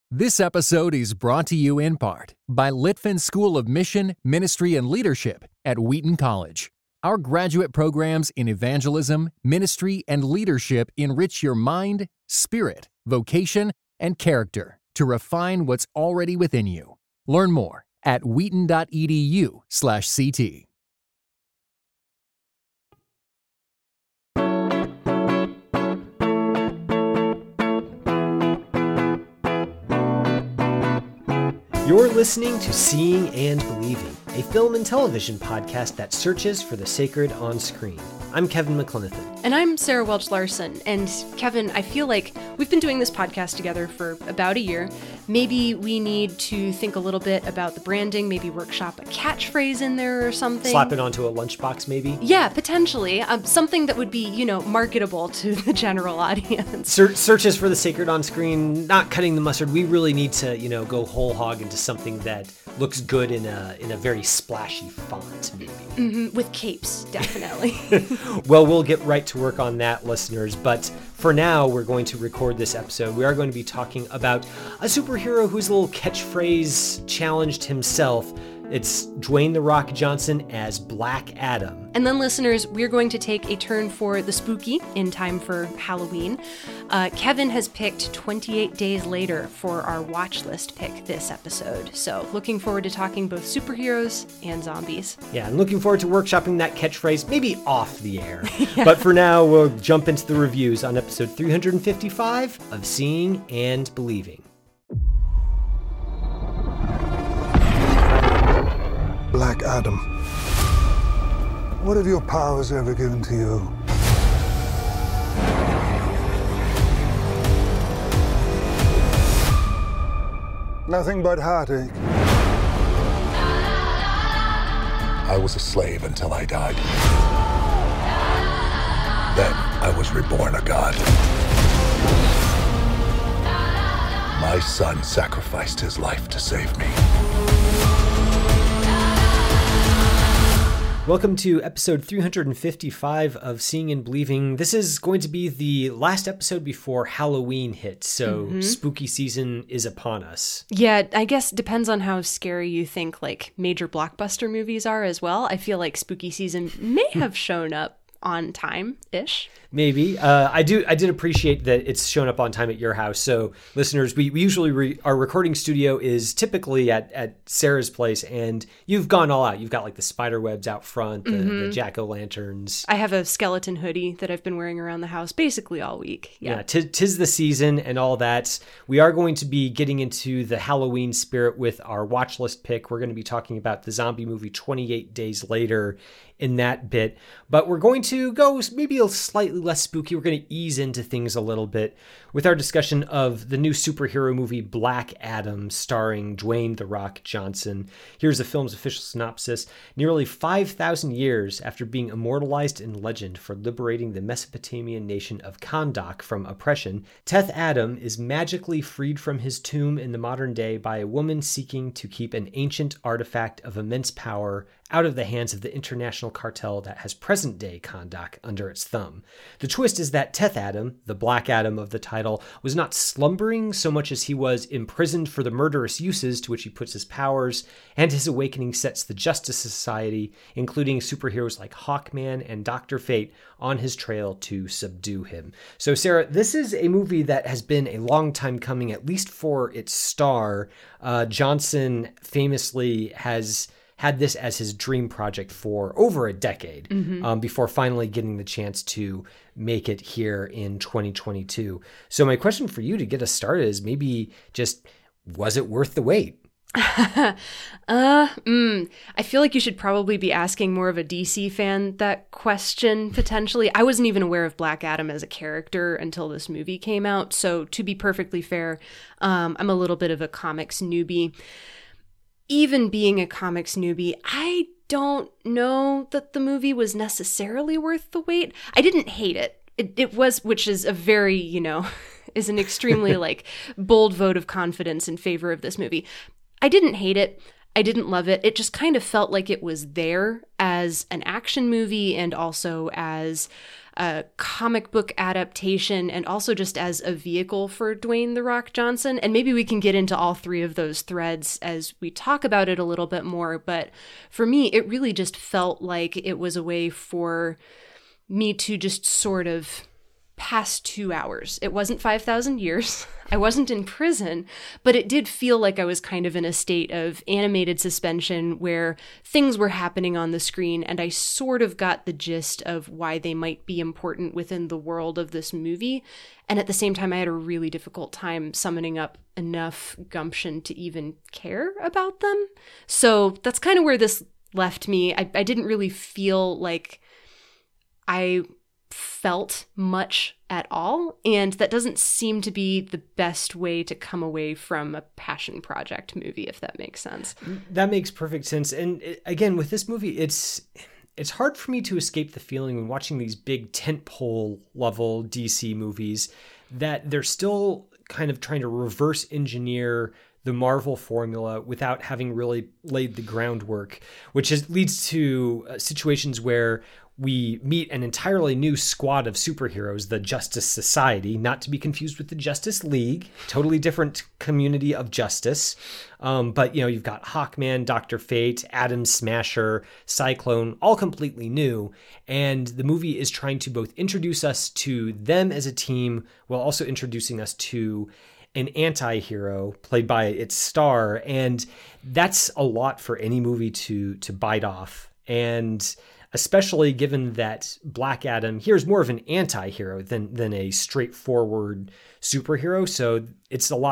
This episode is brought to you in part by Litvin School of Mission, Ministry, and Leadership at Wheaton College. Our graduate programs in evangelism, ministry, and leadership enrich your mind, spirit, vocation, and character to refine what's already within you. Learn more at wheaton.edu/CT. You're listening to Seeing and Believing, a film and television podcast that searches for the sacred on screen. I'm Kevin McLenithan. And I'm Sarah Welch Larson. And Kevin, I feel like we've been doing this podcast together for about a year. Maybe we need to think a little bit about the branding, maybe workshop a catchphrase in there or something. Slap it onto a lunchbox, maybe? Yeah, potentially. Something that would be, marketable to the general audience. Searches for the sacred on screen, not cutting the mustard. We really need to, go whole hog into something that looks good in a very splashy font, maybe. Mm-hmm, with capes, definitely. Well, we'll get right to work on that, listeners. But for now, we're going to record this episode. We are going to be talking about a superhero whose little catchphrase challenged himself. It's Dwayne "The Rock" Johnson as Black Adam. And then, listeners, we're going to take a turn for the spooky in time for Halloween. Kevin has picked 28 Days Later for our watch list pick this episode. So looking forward to talking both superheroes and zombies. Yeah, and looking forward to workshopping that catchphrase, maybe off the air. Yeah. But for now, we'll jump into the reviews on episode 355 of Seeing and Believing. Black Adam, what have your powers ever given to you? Nothing but heartache. I was a slave until I died. Then I was reborn a god. My son sacrificed his life to save me. Welcome to episode 355 of Seeing and Believing. This is going to be the last episode before Halloween hits, so spooky season is upon us. Yeah, I guess depends on how scary you think like major blockbuster movies are as well. I feel like spooky season may have shown up on time-ish. Maybe. I did appreciate that it's shown up on time at your house. So listeners, we usually, our recording studio is typically at Sarah's place, and you've gone all out. You've got like the spider webs out front, the jack-o'-lanterns. I have a skeleton hoodie that I've been wearing around the house basically all week. Yeah, tis the season and all that. We are going to be getting into the Halloween spirit with our watch list pick. We're going to be talking about the zombie movie 28 Days Later in that bit, but we're going to go maybe a slightly less spooky. We're going to ease into things a little bit with our discussion of the new superhero movie Black Adam, starring Dwayne "The Rock" Johnson. Here's the film's official synopsis. Nearly 5,000 years after being immortalized in legend for liberating the Mesopotamian nation of Kahndaq from oppression, Teth Adam is magically freed from his tomb in the modern day by a woman seeking to keep an ancient artifact of immense power out of the hands of the international cartel that has present-day Kahndaq under its thumb. The twist is that Teth Adam, the Black Adam of the title, was not slumbering so much as he was imprisoned for the murderous uses to which he puts his powers, and his awakening sets the Justice Society, including superheroes like Hawkman and Dr. Fate, on his trail to subdue him. So, Sarah, this is a movie that has been a long time coming, at least for its star. Johnson famously has had this as his dream project for over a decade before finally getting the chance to make it here in 2022. So my question for you to get us started is maybe just, was it worth the wait? I feel like you should probably be asking more of a DC fan that question, potentially. I wasn't even aware of Black Adam as a character until this movie came out. So to be perfectly fair, I'm a little bit of a comics newbie. Even being a comics newbie, I don't know that the movie was necessarily worth the wait. I didn't hate it. It was, which is a very, is an extremely bold vote of confidence in favor of this movie. I didn't hate it. I didn't love it. It just kind of felt like it was there as an action movie and also as a comic book adaptation and also just as a vehicle for Dwayne "The Rock" Johnson. And maybe we can get into all three of those threads as we talk about it a little bit more. But for me, it really just felt like it was a way for me to just sort of pass 2 hours. It wasn't 5,000 years. I wasn't in prison, but it did feel like I was kind of in a state of animated suspension where things were happening on the screen, and I sort of got the gist of why they might be important within the world of this movie. And at the same time, I had a really difficult time summoning up enough gumption to even care about them. So that's kind of where this left me. I didn't really feel like I felt much at all, and that doesn't seem to be the best way to come away from a passion project movie, if that makes sense. That makes perfect sense. And again, with this movie, it's hard for me to escape the feeling when watching these big tentpole level DC movies that they're still kind of trying to reverse engineer the Marvel formula without having really laid the groundwork, which leads to situations where we meet an entirely new squad of superheroes, the Justice Society, not to be confused with the Justice League, totally different community of justice. But, you've got Hawkman, Dr. Fate, Atom Smasher, Cyclone, all completely new. And the movie is trying to both introduce us to them as a team while also introducing us to an anti-hero played by its star. And that's a lot for any movie to bite off. And especially given that Black Adam here is more of an anti-hero than a straightforward superhero. So it's a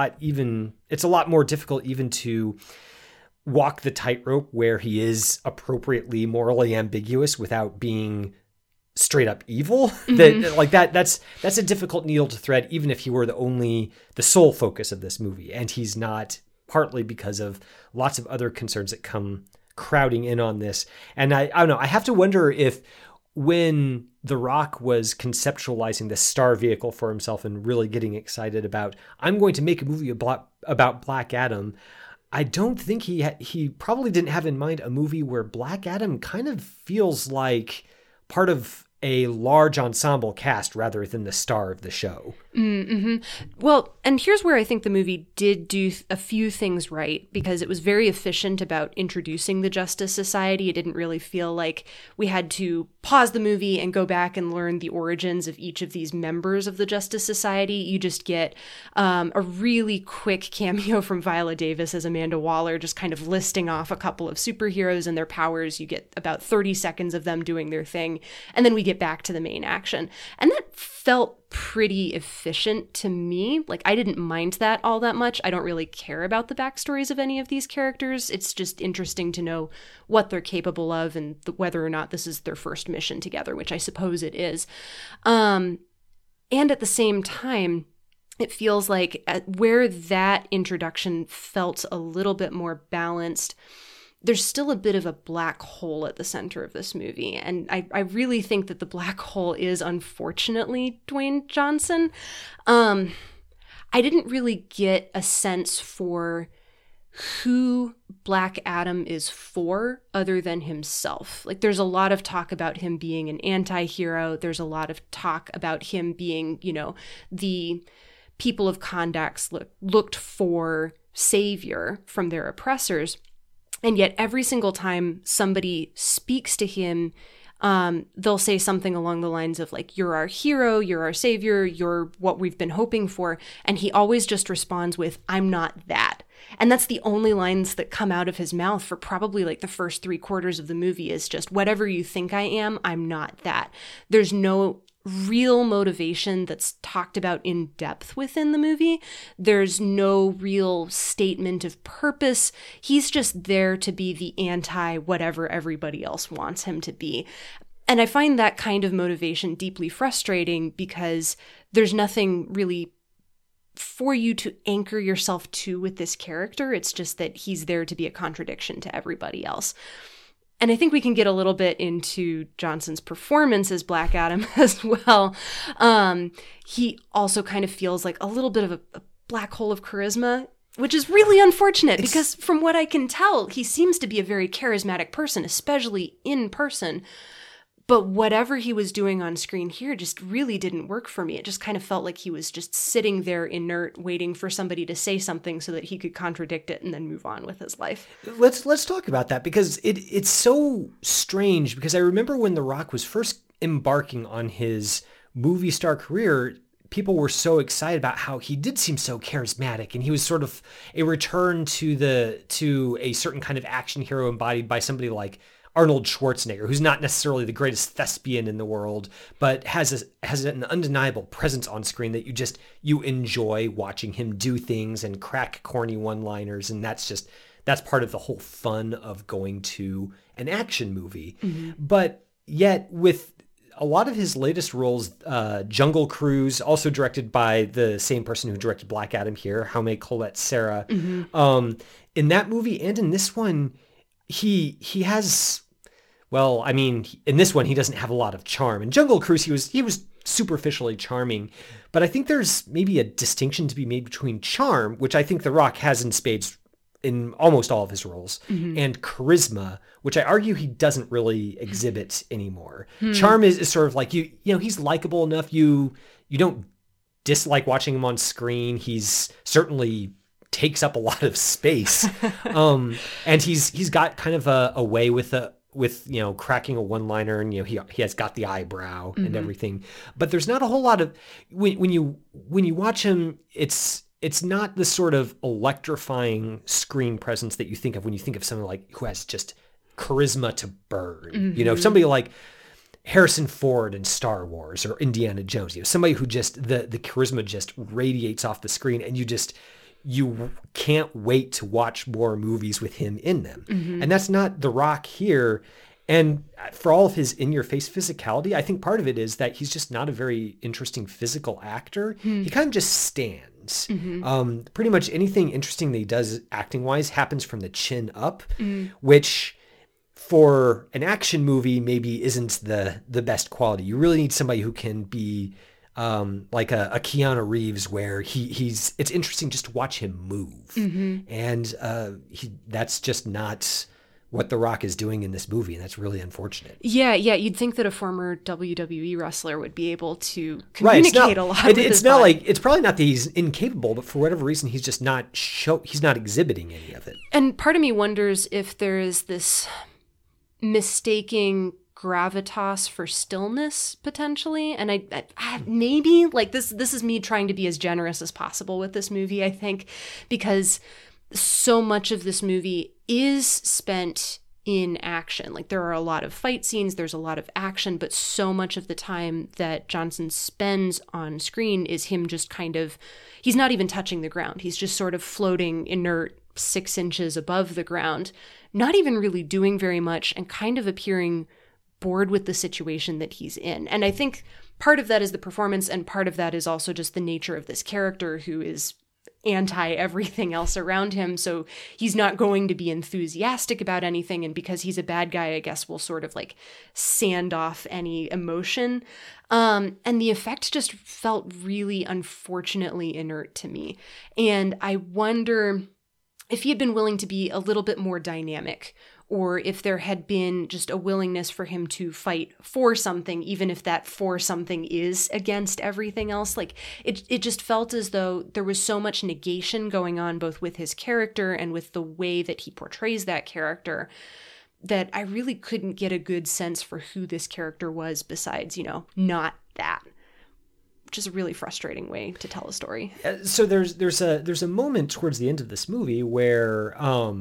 lot more difficult even to walk the tightrope where he is appropriately morally ambiguous without being straight up evil. Mm-hmm. That's a difficult needle to thread, even if he were the sole focus of this movie. And he's not, partly because of lots of other concerns that come crowding in on this. And I don't know, I have to wonder if when The Rock was conceptualizing the star vehicle for himself and really getting excited about, I'm going to make a movie about Black Adam, I don't think he probably didn't have in mind a movie where Black Adam kind of feels like part of a large ensemble cast rather than the star of the show. Mm-hmm. Well, and here's where I think the movie did do a few things right, because it was very efficient about introducing the Justice Society. It didn't really feel like we had to pause the movie and go back and learn the origins of each of these members of the Justice Society. You just get a really quick cameo from Viola Davis as Amanda Waller, just kind of listing off a couple of superheroes and their powers. You get about 30 seconds of them doing their thing, and then we get back to the main action. And that felt pretty efficient to me. Like, I didn't mind that all that much. I don't really care about the backstories of any of these characters. It's just interesting to know what they're capable of and whether or not this is their first mission together, which I suppose it is. And at the same time, it feels like where that introduction felt a little bit more balanced, there's still a bit of a black hole at the center of this movie. And I really think that the black hole is, unfortunately, Dwayne Johnson. I didn't really get a sense for who Black Adam is for other than himself. Like, there's a lot of talk about him being an anti-hero. There's a lot of talk about him being, the people of Kondax looked for savior from their oppressors. And yet every single time somebody speaks to him, they'll say something along the lines of like, you're our hero, you're our savior, you're what we've been hoping for. And he always just responds with, I'm not that. And that's the only lines that come out of his mouth for probably like the first 3/4 of the movie is just, whatever you think I am, I'm not that. There's no real motivation that's talked about in depth within the movie. There's no real statement of purpose. He's just there to be the anti-whatever everybody else wants him to be. And I find that kind of motivation deeply frustrating because there's nothing really for you to anchor yourself to with this character. It's just that he's there to be a contradiction to everybody else. And I think we can get a little bit into Johnson's performance as Black Adam as well. He also kind of feels like a little bit of a black hole of charisma which is really unfortunate because from what I can tell, he seems to be a very charismatic person, especially in person. But whatever he was doing on screen here just really didn't work for me. It just kind of felt like he was just sitting there inert, waiting for somebody to say something so that he could contradict it and then move on with his life. Let's talk about that, because it's so strange, because I remember when The Rock was first embarking on his movie star career, people were so excited about how he did seem so charismatic, and he was sort of a return to a certain kind of action hero embodied by somebody like Arnold Schwarzenegger, who's not necessarily the greatest thespian in the world, but has an undeniable presence on screen that you enjoy watching him do things and crack corny one-liners, and that's part of the whole fun of going to an action movie. Mm-hmm. But yet with a lot of his latest roles, Jungle Cruise, also directed by the same person who directed Black Adam here, Jaume Collet-Serra. Mm-hmm. In that movie and in this one, he has, well, I mean, in this one, he doesn't have a lot of charm. In Jungle Cruise, he was superficially charming, but I think there's maybe a distinction to be made between charm, which I think The Rock has in spades in almost all of his roles, mm-hmm. and charisma, which I argue he doesn't really exhibit anymore. Charm is sort of like, you know, he's likable enough. You don't dislike watching him on screen. He's certainly takes up a lot of space. And he's got kind of a way with you know, cracking a one-liner, and you know, he has got the eyebrow and everything, but there's not a whole lot of, when you watch him, it's not the sort of electrifying screen presence that you think of when you think of someone like who has just charisma to burn. You know, somebody like Harrison Ford in Star Wars or Indiana Jones, you know, somebody who just the charisma just radiates off the screen, and you can't wait to watch more movies with him in them. And that's not The Rock here. And for all of his in-your-face physicality, I think part of it is that he's just not a very interesting physical actor. He kind of just stands. Pretty much anything interesting that he does acting-wise happens from the chin up, which for an action movie maybe isn't the best quality. You really need somebody who can be like a Keanu Reeves, where it's interesting just to watch him move. And that's just not what The Rock is doing in this movie, and that's really unfortunate. Yeah, you'd think that a former WWE wrestler would be able to communicate a lot with his not body. Like, it's probably not that he's incapable, but for whatever reason, he's just not he's not exhibiting any of it. And part of me wonders if there is this mistaking gravitas for stillness potentially, and I maybe like this is me trying to be as generous as possible with this movie, I think, because so much of this movie is spent in action. Like, there are a lot of fight scenes, there's a lot of action, but so much of the time that Johnson spends on screen is him just kind of, he's not even touching the ground. He's just sort of floating inert 6 inches above the ground, not even really doing very much, and kind of appearing bored with the situation that he's in. And I think part of that is the performance, and part of that is also just the nature of this character who is anti everything else around him. So he's not going to be enthusiastic about anything. And because he's a bad guy, I guess we'll sort of like sand off any emotion. And the effect just felt really unfortunately inert to me. And I wonder if he had been willing to be a little bit more dynamic, or if there had been just a willingness for him to fight for something, even if that for something is against everything else. Like, it just felt as though there was so much negation going on, both with his character and with the way that he portrays that character, that I really couldn't get a good sense for who this character was besides, you know, not that. Which is a really frustrating way to tell a story. So there's a moment towards the end of this movie where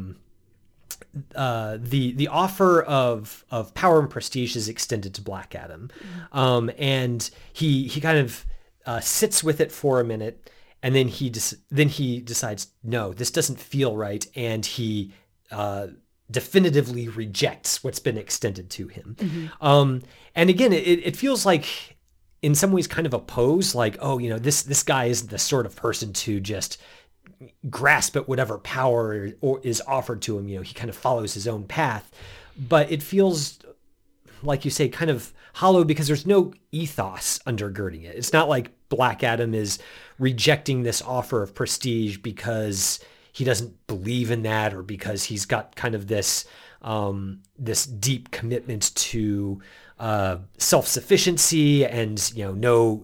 the offer of power and prestige is extended to Black Adam, and he kind of sits with it for a minute, and then he decides, no, this doesn't feel right, and he definitively rejects what's been extended to him. And again, it feels like, in some ways, kind of a pose, like, oh, you know, this guy isn't the sort of person to just grasp at whatever power or is offered to him. You know, he kind of follows his own path, but it feels, like you say, kind of hollow because there's no ethos undergirding it. It's not like Black Adam is rejecting this offer of prestige because he doesn't believe in that, or because he's got kind of this this deep commitment to self-sufficiency and having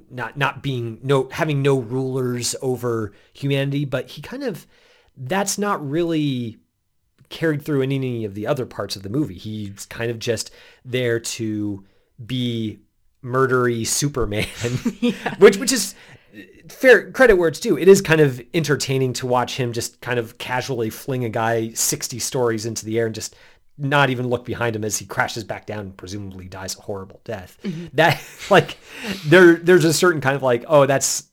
no rulers over humanity. But he kind of, that's not really carried through in any of the other parts of the movie. He's kind of just there to be murdery Superman, which is fair credit where it's due. It is kind of entertaining to watch him just kind of casually fling a guy 60 stories into the air and just not even look behind him as he crashes back down and presumably dies a horrible death. Mm-hmm. That, like, there's a certain kind of like, oh, that's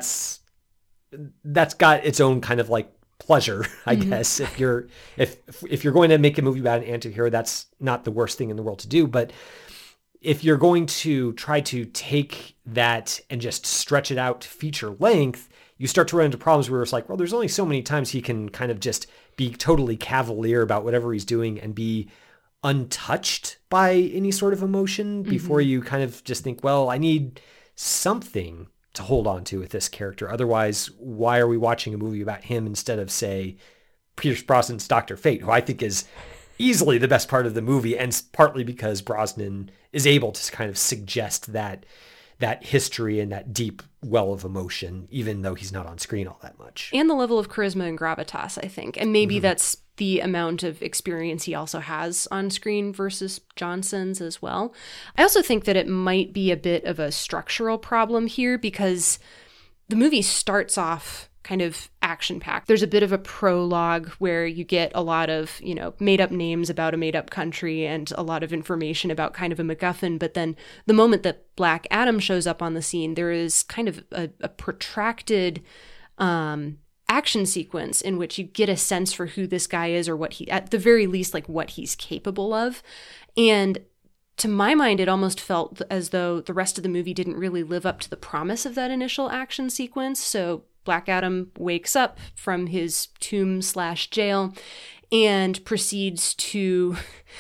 got its own kind of like pleasure, I guess. If you're going to make a movie about an anti-hero, that's not the worst thing in the world to do. But if you're going to try to take that and just stretch it out to feature length, you start to run into problems where it's like, well, there's only so many times he can kind of just be totally cavalier about whatever he's doing and be untouched by any sort of emotion before you kind of just think, well, I need something to hold on to with this character. Otherwise, why are we watching a movie about him instead of, say, Pierce Brosnan's Dr. Fate, who I think is easily the best part of the movie, and partly because Brosnan is able to kind of suggest that history and that deep well of emotion, even though he's not on screen all that much. And the level of charisma and gravitas, I think. And maybe that's the amount of experience he also has on screen versus Johnson's as well. I also think that it might be a bit of a structural problem here, because the movie starts off kind of action-packed. There's a bit of a prologue where you get a lot of, made-up names about a made-up country and a lot of information about kind of a MacGuffin. But then the moment that Black Adam shows up on the scene, there is kind of a protracted action sequence in which you get a sense for who this guy is, or what he, at the very least, like what he's capable of. And to my mind, it almost felt as though the rest of the movie didn't really live up to the promise of that initial action sequence. So Black Adam wakes up from his tomb/jail and proceeds to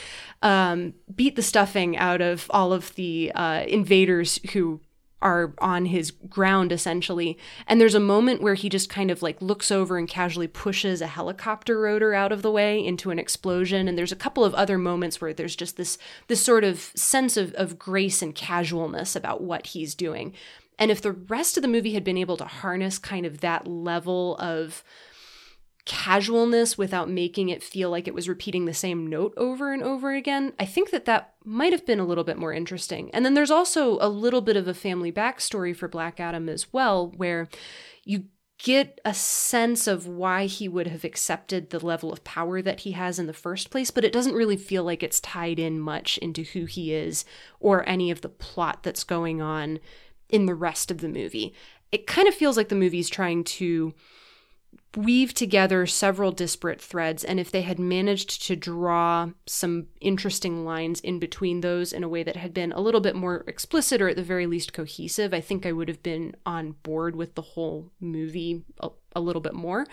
beat the stuffing out of all of the invaders who are on his ground, essentially. And there's a moment where he just kind of like looks over and casually pushes a helicopter rotor out of the way into an explosion. And there's a couple of other moments where there's just this sort of sense of grace and casualness about what he's doing. And if the rest of the movie had been able to harness kind of that level of casualness without making it feel like it was repeating the same note over and over again, I think that might have been a little bit more interesting. And then there's also a little bit of a family backstory for Black Adam as well, where you get a sense of why he would have accepted the level of power that he has in the first place, but it doesn't really feel like it's tied in much into who he is or any of the plot that's going on in the rest of the movie. It kind of feels like the movie's trying to weave together several disparate threads, and if they had managed to draw some interesting lines in between those in a way that had been a little bit more explicit, or at the very least cohesive, I think I would have been on board with the whole movie a little bit more.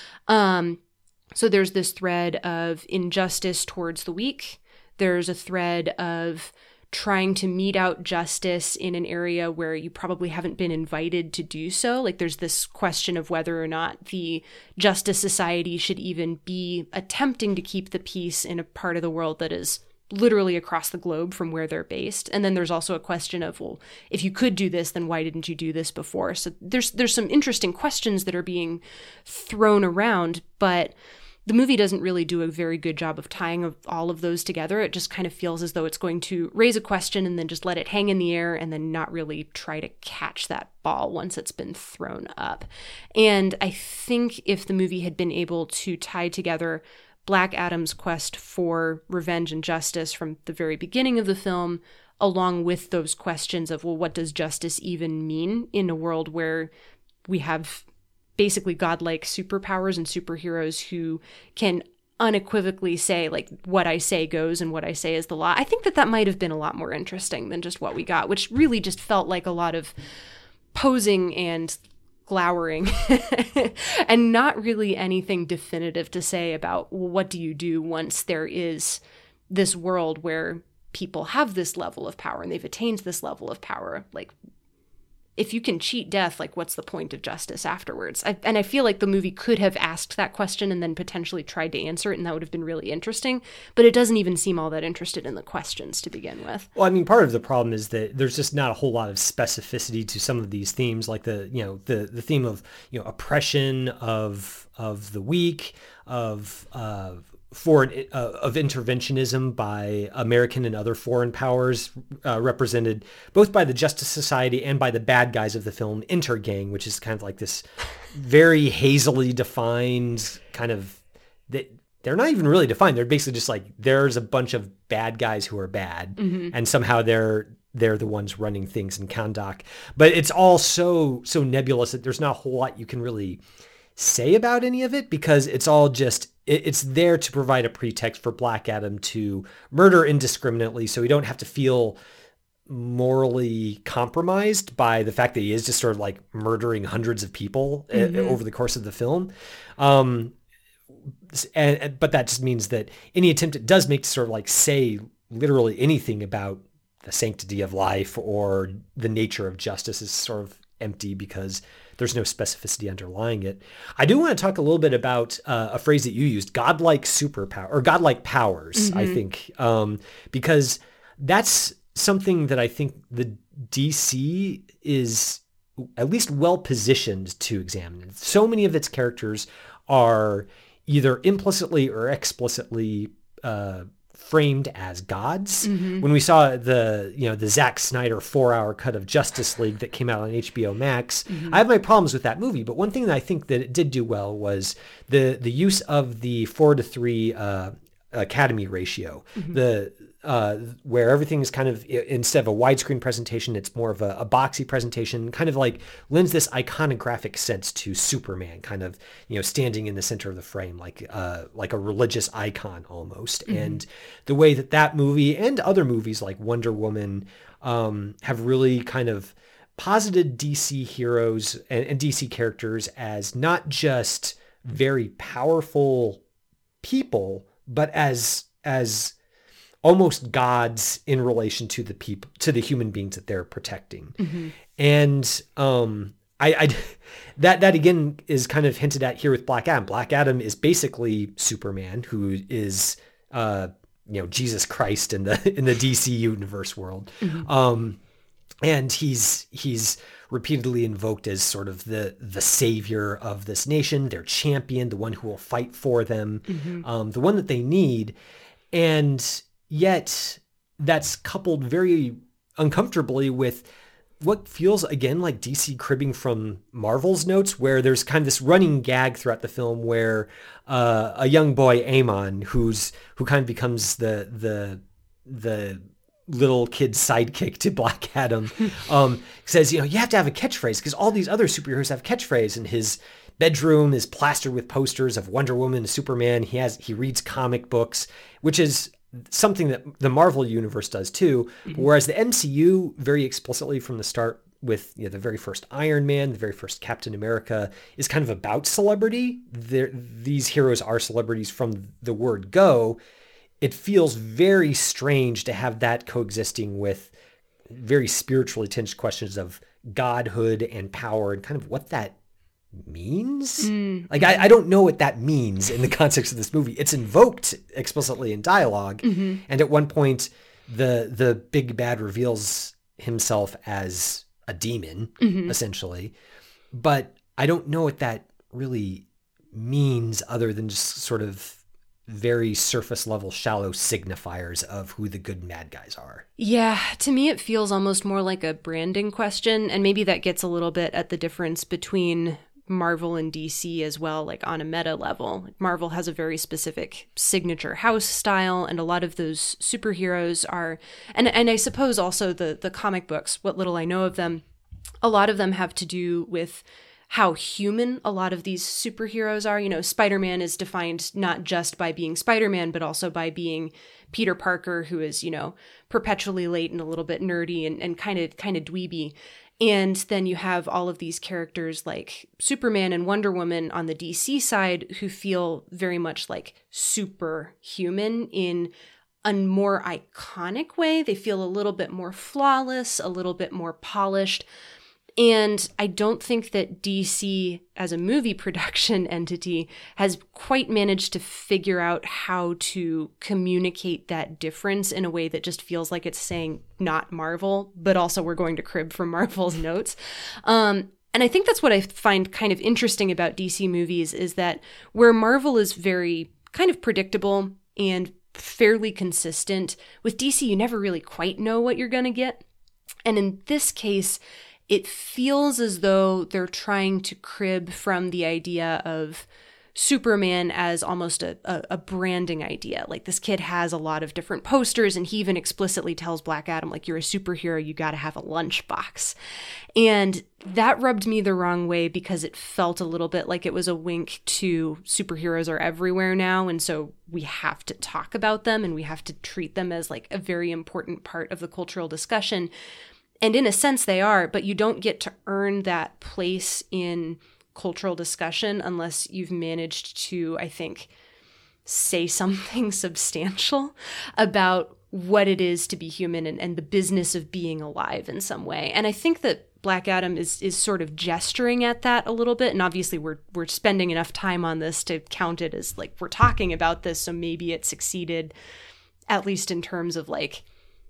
So there's this thread of injustice towards the weak. There's a thread of trying to mete out justice in an area where you probably haven't been invited to do so. Like there's this question of whether or not the Justice Society should even be attempting to keep the peace in a part of the world that is literally across the globe from where they're based. And then there's also a question of, well, if you could do this, then why didn't you do this before? So there's some interesting questions that are being thrown around, but the movie doesn't really do a very good job of tying all of those together. It just kind of feels as though it's going to raise a question and then just let it hang in the air and then not really try to catch that ball once it's been thrown up. And I think if the movie had been able to tie together Black Adam's quest for revenge and justice from the very beginning of the film, along with those questions of, well, what does justice even mean in a world where we have basically godlike superpowers and superheroes who can unequivocally say, like, what I say goes and what I say is the law. I think that might have been a lot more interesting than just what we got, which really just felt like a lot of posing and glowering and not really anything definitive to say about, well, what do you do once there is this world where people have this level of power and they've attained this level of power? Like, if you can cheat death, like what's the point of justice afterwards? And I feel like the movie could have asked that question and then potentially tried to answer it, and that would have been really interesting. But it doesn't even seem all that interested in the questions to begin with. Well, I mean, part of the problem is that there's just not a whole lot of specificity to some of these themes, like the theme of oppression of the weak, of interventionism by American and other foreign powers, represented both by the Justice Society and by the bad guys of the film, Intergang, which is kind of like this very hazily defined kind of, they're not even really defined. They're basically just like, there's a bunch of bad guys who are bad, and somehow they're the ones running things in Kahndaq. But it's all so nebulous that there's not a whole lot you can really say about any of it, because it's all just, it's there to provide a pretext for Black Adam to murder indiscriminately, so we don't have to feel morally compromised by the fact that he is just sort of like murdering hundreds of people over the course of the film. But that just means that any attempt it does make to sort of like say literally anything about the sanctity of life or the nature of justice is sort of empty, because there's no specificity underlying it. I do want to talk a little bit about a phrase that you used, godlike superpower, or godlike powers, I think, because that's something that I think the DC is at least well positioned to examine. So many of its characters are either implicitly or explicitly framed as gods. When we saw the Zack Snyder 4-hour cut of Justice League that came out on HBO Max, I have my problems with that movie, but one thing that I think that it did do well was the use of the 4:3 Academy ratio, where everything is kind of, instead of a widescreen presentation, it's more of a boxy presentation, kind of like lends this iconographic sense to Superman, kind of, standing in the center of the frame, like a religious icon almost. And the way that movie and other movies like Wonder Woman have really kind of posited DC heroes and DC characters as not just very powerful people, but as almost gods in relation to the people, to the human beings that they're protecting. And that again is kind of hinted at here with Black Adam. Black Adam is basically Superman, who is Jesus Christ in the DC universe world. And he's repeatedly invoked as sort of the savior of this nation, their champion, the one who will fight for them, the one that they need. And yet that's coupled very uncomfortably with what feels again like DC cribbing from Marvel's notes, where there's kind of this running gag throughout the film where a young boy, Amon, who kind of becomes the little kid sidekick to Black Adam, says, you have to have a catchphrase because all these other superheroes have catchphrase, and his bedroom is plastered with posters of Wonder Woman and Superman. He reads comic books, which is something that the Marvel universe does too. Whereas the MCU very explicitly from the start with the very first Iron Man, the very first Captain America, is kind of about celebrity. These heroes are celebrities from the word go. It feels very strange to have that coexisting with very spiritually tinged questions of godhood and power and kind of what that means. Like, I don't know what that means in the context of this movie. It's invoked explicitly in dialogue. And at one point, the big bad reveals himself as a demon, essentially. But I don't know what that really means other than just sort of very surface level, shallow signifiers of who the good and bad guys are. Yeah, to me it feels almost more like a branding question, and maybe that gets a little bit at the difference between Marvel and DC as well, like on a meta level. Marvel has a very specific signature house style, and a lot of those superheroes are, and I suppose also the comic books, what little I know of them, a lot of them have to do with how human a lot of these superheroes are. Spider-Man is defined not just by being Spider-Man, but also by being Peter Parker, who is, perpetually late and a little bit nerdy and kind of dweeby. And then you have all of these characters like Superman and Wonder Woman on the DC side who feel very much like superhuman in a more iconic way. They feel a little bit more flawless, a little bit more polished. And I don't think that DC as a movie production entity has quite managed to figure out how to communicate that difference in a way that just feels like it's saying not Marvel, but also we're going to crib from Marvel's notes. And I think that's what I find kind of interesting about DC movies is that where Marvel is very kind of predictable and fairly consistent, with DC you never really quite know what you're going to get. And in this case, it feels as though they're trying to crib from the idea of Superman as almost a branding idea. Like, this kid has a lot of different posters, and he even explicitly tells Black Adam, like, you're a superhero, you got to have a lunchbox. And that rubbed me the wrong way because it felt a little bit like it was a wink to superheroes are everywhere now, and so we have to talk about them and we have to treat them as like a very important part of the cultural discussion. And in a sense they are, but you don't get to earn that place in cultural discussion unless you've managed to, I think, say something substantial about what it is to be human and the business of being alive in some way. And I think that Black Adam is sort of gesturing at that a little bit. And obviously we're spending enough time on this to count it as like we're talking about this. So maybe it succeeded, at least in terms of like,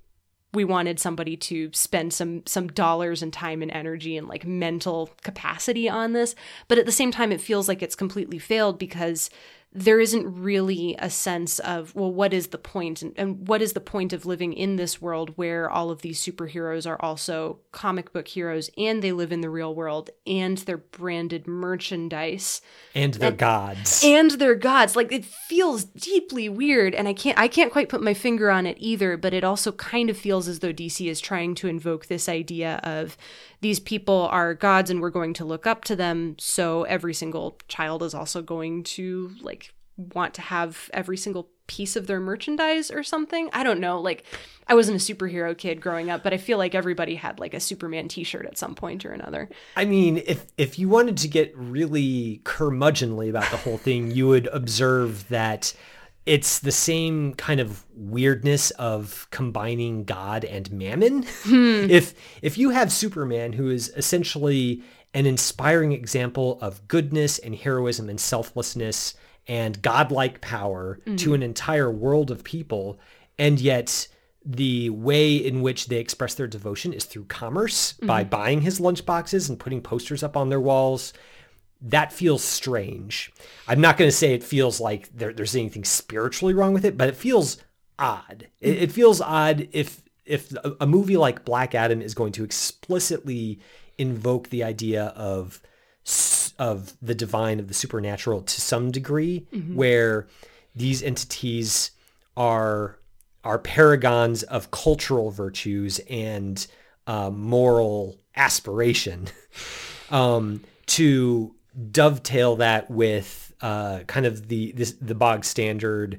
we wanted somebody to spend some dollars and time and energy and like mental capacity on this. But at the same time, it feels like it's completely failed because there isn't really a sense of, well, what is the point? And what is the point of living in this world where all of these superheroes are also comic book heroes and they live in the real world and they're branded merchandise. And they're gods. And they're gods. Like, it feels deeply weird. And I can't quite put my finger on it either, but it also kind of feels as though DC is trying to invoke this idea of these people are gods and we're going to look up to them. So every single child is also going to like want to have every single piece of their merchandise or something. I don't know. Like, I wasn't a superhero kid growing up, but I feel like everybody had like a Superman t-shirt at some point or another. I mean, if you wanted to get really curmudgeonly about the whole thing, you would observe that it's the same kind of weirdness of combining God and mammon. If you have Superman, who is essentially an inspiring example of goodness and heroism and selflessness and godlike power to an entire world of people, and yet the way in which they express their devotion is through commerce, by buying his lunchboxes and putting posters up on their walls, that feels strange. I'm not going to say it feels like there's anything spiritually wrong with it, but it feels odd. It feels odd if a movie like Black Adam is going to explicitly invoke the idea of the divine, of the supernatural to some degree, where these entities are paragons of cultural virtues and moral aspiration, to dovetail that with kind of the bog standard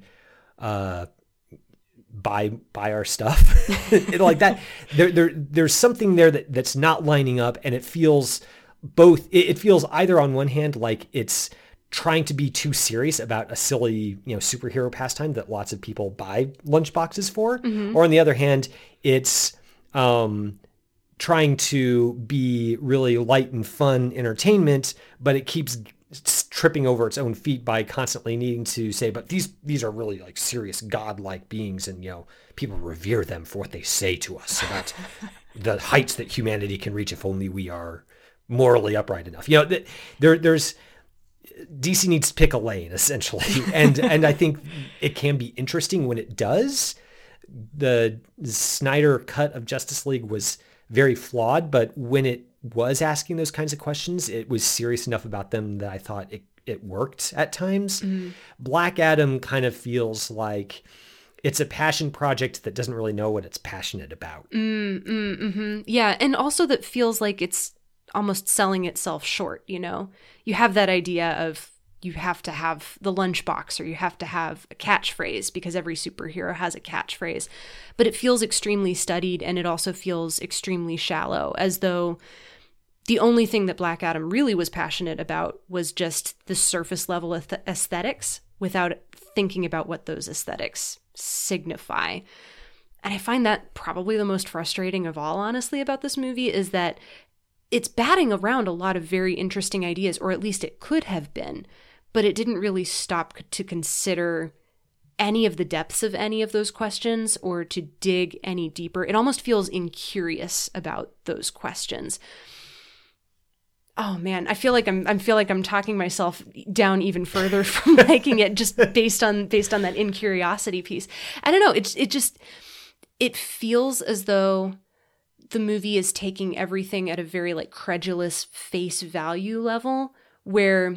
buy our stuff like that. There's something there that's not lining up, and it feels both. It feels either on one hand like it's trying to be too serious about a silly, superhero pastime that lots of people buy lunchboxes for, or on the other hand, it's trying to be really light and fun entertainment, but it keeps tripping over its own feet by constantly needing to say, but these are really like serious godlike beings, and people revere them for what they say to us about the heights that humanity can reach if only we are morally upright enough. There's DC needs to pick a lane, essentially, and I think it can be interesting when it does. The Snyder cut of Justice League was very flawed, but when it was asking those kinds of questions, it was serious enough about them that I thought it worked at times. Black Adam kind of feels like it's a passion project that doesn't really know what it's passionate about. Yeah, and also that feels like it's almost selling itself short, You have that idea of you have to have the lunchbox or you have to have a catchphrase because every superhero has a catchphrase. But it feels extremely studied, and it also feels extremely shallow, as though the only thing that Black Adam really was passionate about was just the surface level aesthetics without thinking about what those aesthetics signify. And I find that probably the most frustrating of all, honestly, about this movie, is that it's batting around a lot of very interesting ideas, or at least it could have been, but it didn't really stop to consider any of the depths of any of those questions or to dig any deeper. It almost feels incurious about those questions. Oh man, I feel like I'm talking myself down even further from liking it just based on that incuriosity piece. I don't know. It feels as though the movie is taking everything at a very like credulous face value level, where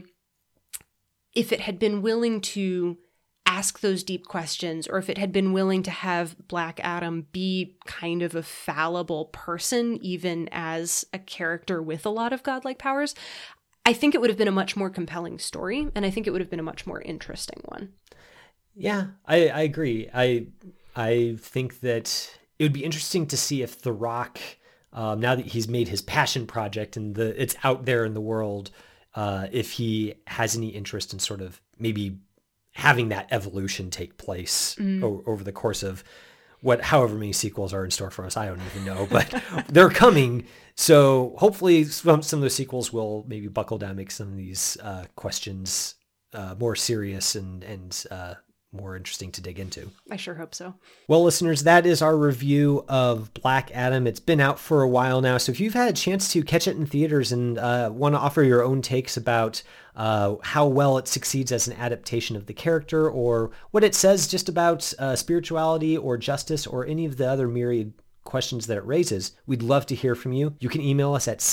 if it had been willing to ask those deep questions, or if it had been willing to have Black Adam be kind of a fallible person, even as a character with a lot of godlike powers, I think it would have been a much more compelling story, and I think it would have been a much more interesting one. Yeah, I agree. I think that it would be interesting to see if The Rock, now that he's made his passion project and it's out there in the world, if he has any interest in sort of maybe having that evolution take place over the course of however many sequels are in store for us. I don't even know, but they're coming. So hopefully some of those sequels will maybe buckle down, make some of these questions more serious and more interesting to dig into. I sure hope so. Well, listeners, that is our review of Black Adam. It's been out for a while now, so if you've had a chance to catch it in theaters and want to offer your own takes about how well it succeeds as an adaptation of the character, or what it says just about spirituality or justice or any of the other myriad questions that it raises, we'd love to hear from you. You can email us at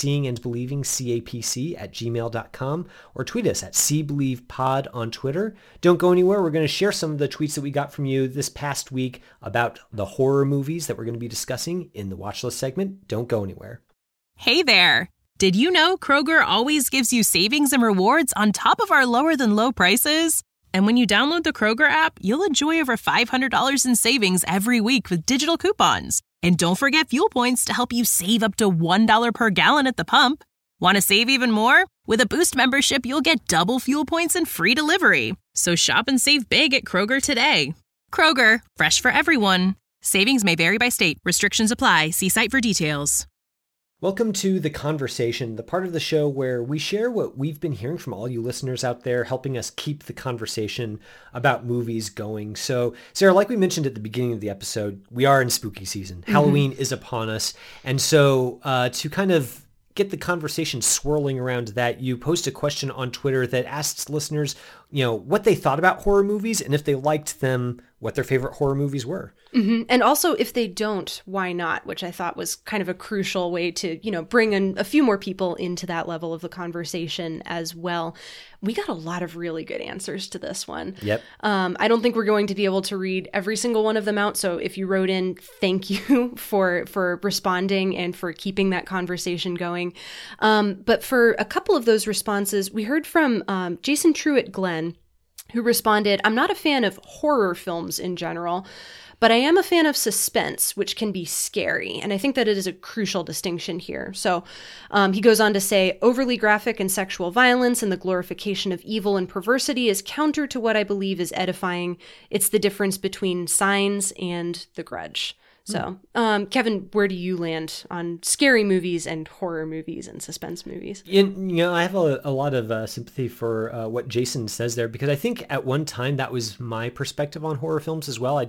seeingandbelievingcapc@gmail.com or tweet us at seebelievepod on Twitter. Don't go anywhere. We're going to share some of the tweets that we got from you this past week about the horror movies that we're going to be discussing in the watchlist segment. Don't go anywhere. Hey there. Did you know Kroger always gives you savings and rewards on top of our lower than low prices? And when you download the Kroger app, you'll enjoy over $500 in savings every week with digital coupons. And don't forget fuel points to help you save up to $1 per gallon at the pump. Want to save even more? With a Boost membership, you'll get double fuel points and free delivery. So shop and save big at Kroger today. Kroger, fresh for everyone. Savings may vary by state. Restrictions apply. See site for details. Welcome to The Conversation, the part of the show where we share what we've been hearing from all you listeners out there, helping us keep the conversation about movies going. So, Sarah, like we mentioned at the beginning of the episode, we are in spooky season. Mm-hmm. Halloween is upon us. And so to kind of get the conversation swirling around that, you post a question on Twitter that asks listeners, what they thought about horror movies and if they liked them, what their favorite horror movies were. Mm-hmm. And also, if they don't, why not? Which I thought was kind of a crucial way to, bring in a few more people into that level of the conversation as well. We got a lot of really good answers to this one. Yep. I don't think we're going to be able to read every single one of them out. So if you wrote in, thank you for responding and for keeping that conversation going. But for a couple of those responses, we heard from Jason Truitt Glenn, who responded, "I'm not a fan of horror films in general, but I am a fan of suspense, which can be scary." And I think that it is a crucial distinction here. So he goes on to say, "Overly graphic and sexual violence and the glorification of evil and perversity is counter to what I believe is edifying. It's the difference between Signs and The Grudge." So, Kevin, where do you land on scary movies and horror movies and suspense movies? I have a lot of sympathy for what Jason says there, because I think at one time that was my perspective on horror films as well.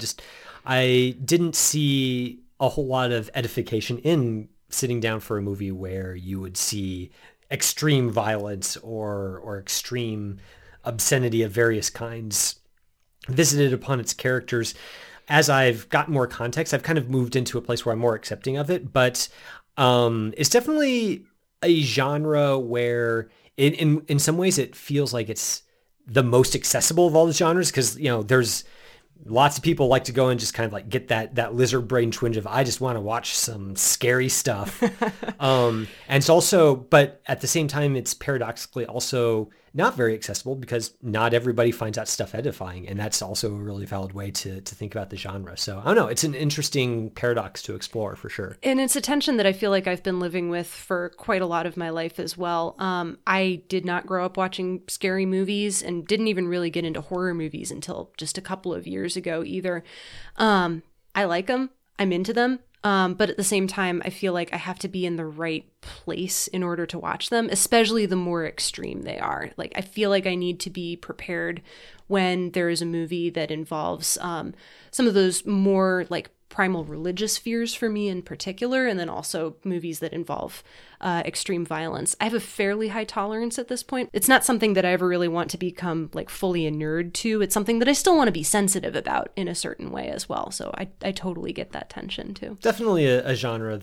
I didn't see a whole lot of edification in sitting down for a movie where you would see extreme violence or extreme obscenity of various kinds visited upon its characters. As I've gotten more context, I've kind of moved into a place where I'm more accepting of it, but it's definitely a genre where in some ways it feels like it's the most accessible of all the genres, because, there's lots of people like to go and just kind of like get that lizard brain twinge of, I just want to watch some scary stuff. And it's also, but at the same time, it's paradoxically also not very accessible because not everybody finds that stuff edifying. And that's also a really valid way to think about the genre. So I don't know, it's an interesting paradox to explore for sure. And it's a tension that I feel like I've been living with for quite a lot of my life as well. I did not grow up watching scary movies and didn't even really get into horror movies until just a couple of years ago either. I like them. I'm into them. But at the same time, I feel like I have to be in the right place in order to watch them, especially the more extreme they are. Like, I feel like I need to be prepared when there is a movie that involves some of those more like primal religious fears for me in particular, and then also movies that involve extreme violence. I have a fairly high tolerance at this point. It's not something that I ever really want to become like fully inured to. It's something that I still want to be sensitive about in a certain way as well. So I totally get that tension too. Definitely a genre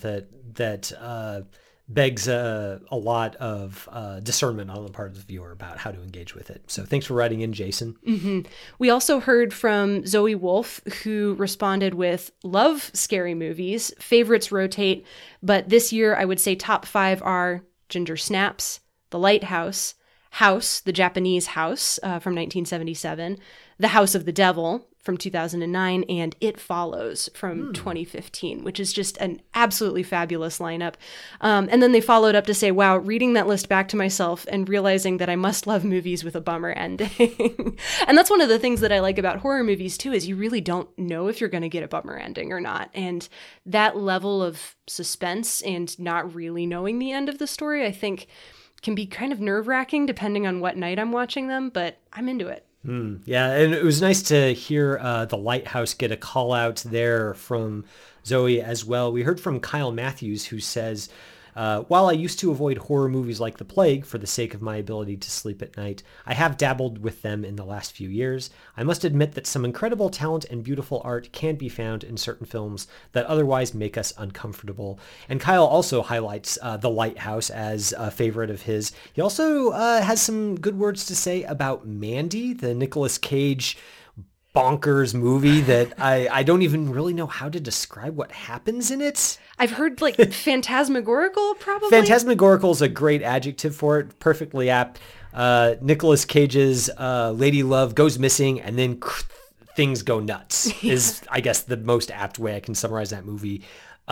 that begs a lot of discernment on the part of the viewer about how to engage with it. So thanks for writing in, Jason. Mm-hmm. We also heard from Zoe Wolf, who responded with, love scary movies, favorites rotate, but this year I would say top 5 are Ginger Snaps, The Lighthouse, House, the Japanese House from 1977, The House of the Devil from 2009, and It Follows from 2015, which is just an absolutely fabulous lineup. And then they followed up to say, wow, reading that list back to myself and realizing that I must love movies with a bummer ending. And that's one of the things that I like about horror movies too, is you really don't know if you're going to get a bummer ending or not. And that level of suspense and not really knowing the end of the story, I think can be kind of nerve-wracking depending on what night I'm watching them, but I'm into it. Yeah, and it was nice to hear The Lighthouse get a call out there from Zoe as well. We heard from Kyle Matthews, who says, while I used to avoid horror movies like The Plague for the sake of my ability to sleep at night, I have dabbled with them in the last few years. I must admit that some incredible talent and beautiful art can be found in certain films that otherwise make us uncomfortable. And Kyle also highlights The Lighthouse as a favorite of his. He also has some good words to say about Mandy, the Nicolas Cage bonkers movie that I don't even really know how to describe what happens in it. I've heard like phantasmagorical, probably. Phantasmagorical is a great adjective for it, perfectly apt. Nicolas Cage's Lady Love goes missing and then things go nuts is, I guess, the most apt way I can summarize that movie.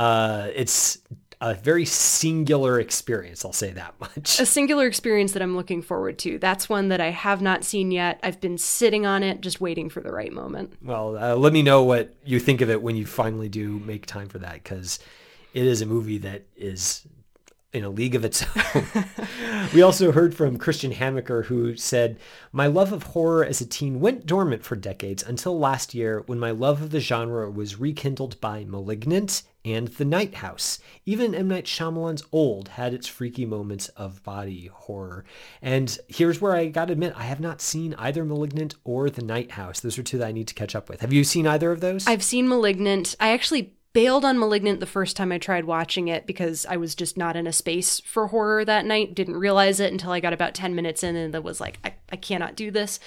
It's a very singular experience, I'll say that much. A singular experience that I'm looking forward to. That's one that I have not seen yet. I've been sitting on it, just waiting for the right moment. Well, let me know what you think of it when you finally do make time for that, because it is a movie that is in a league of its own. We also heard from Christian Hamaker, who said, my love of horror as a teen went dormant for decades until last year when my love of the genre was rekindled by Malignant and The Night House. Even M. Night Shyamalan's Old had its freaky moments of body horror. And here's where I gotta admit, I have not seen either Malignant or The Night House. Those are two that I need to catch up with. Have you seen either of those? I've seen Malignant. I actually bailed on Malignant the first time I tried watching it because I was just not in a space for horror that night. Didn't realize it until I got about 10 minutes in and it was like, I cannot do this.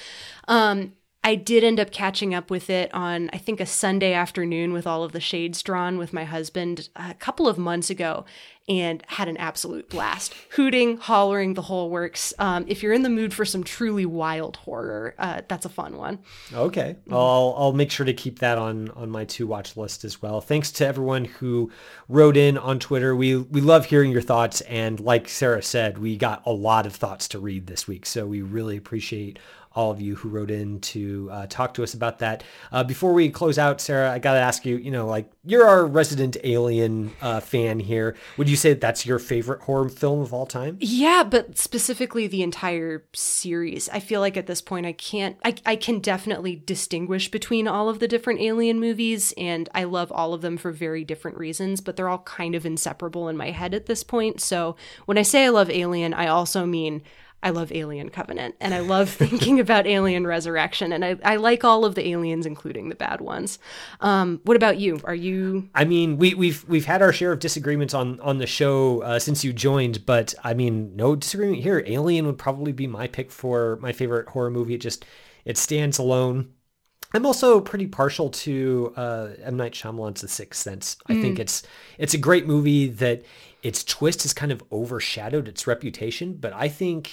I did end up catching up with it on, I think, a Sunday afternoon with all of the shades drawn with my husband a couple of months ago and had an absolute blast. Hooting, hollering, the whole works. If you're in the mood for some truly wild horror, that's a fun one. Okay. Well, I'll make sure to keep that on my to-watch list as well. Thanks to everyone who wrote in on Twitter. We love hearing your thoughts. And like Sarah said, we got a lot of thoughts to read this week. So we really appreciate all of you who wrote in to talk to us about that. Before we close out, Sarah, I got to ask you, you're our resident Alien fan here. Would you say that's your favorite horror film of all time? Yeah, but specifically the entire series. I feel like at this point I can definitely distinguish between all of the different Alien movies, and I love all of them for very different reasons, but they're all kind of inseparable in my head at this point. So when I say I love Alien, I also mean I love Alien Covenant, and I love thinking about Alien Resurrection, and I like all of the aliens, including the bad ones. What about you? Are you? I mean, we've had our share of disagreements on the show since you joined, but I mean, no disagreement here. Alien would probably be my pick for my favorite horror movie. It stands alone. I'm also pretty partial to M. Night Shyamalan's The Sixth Sense. I think it's a great movie that its twist has kind of overshadowed its reputation, but I think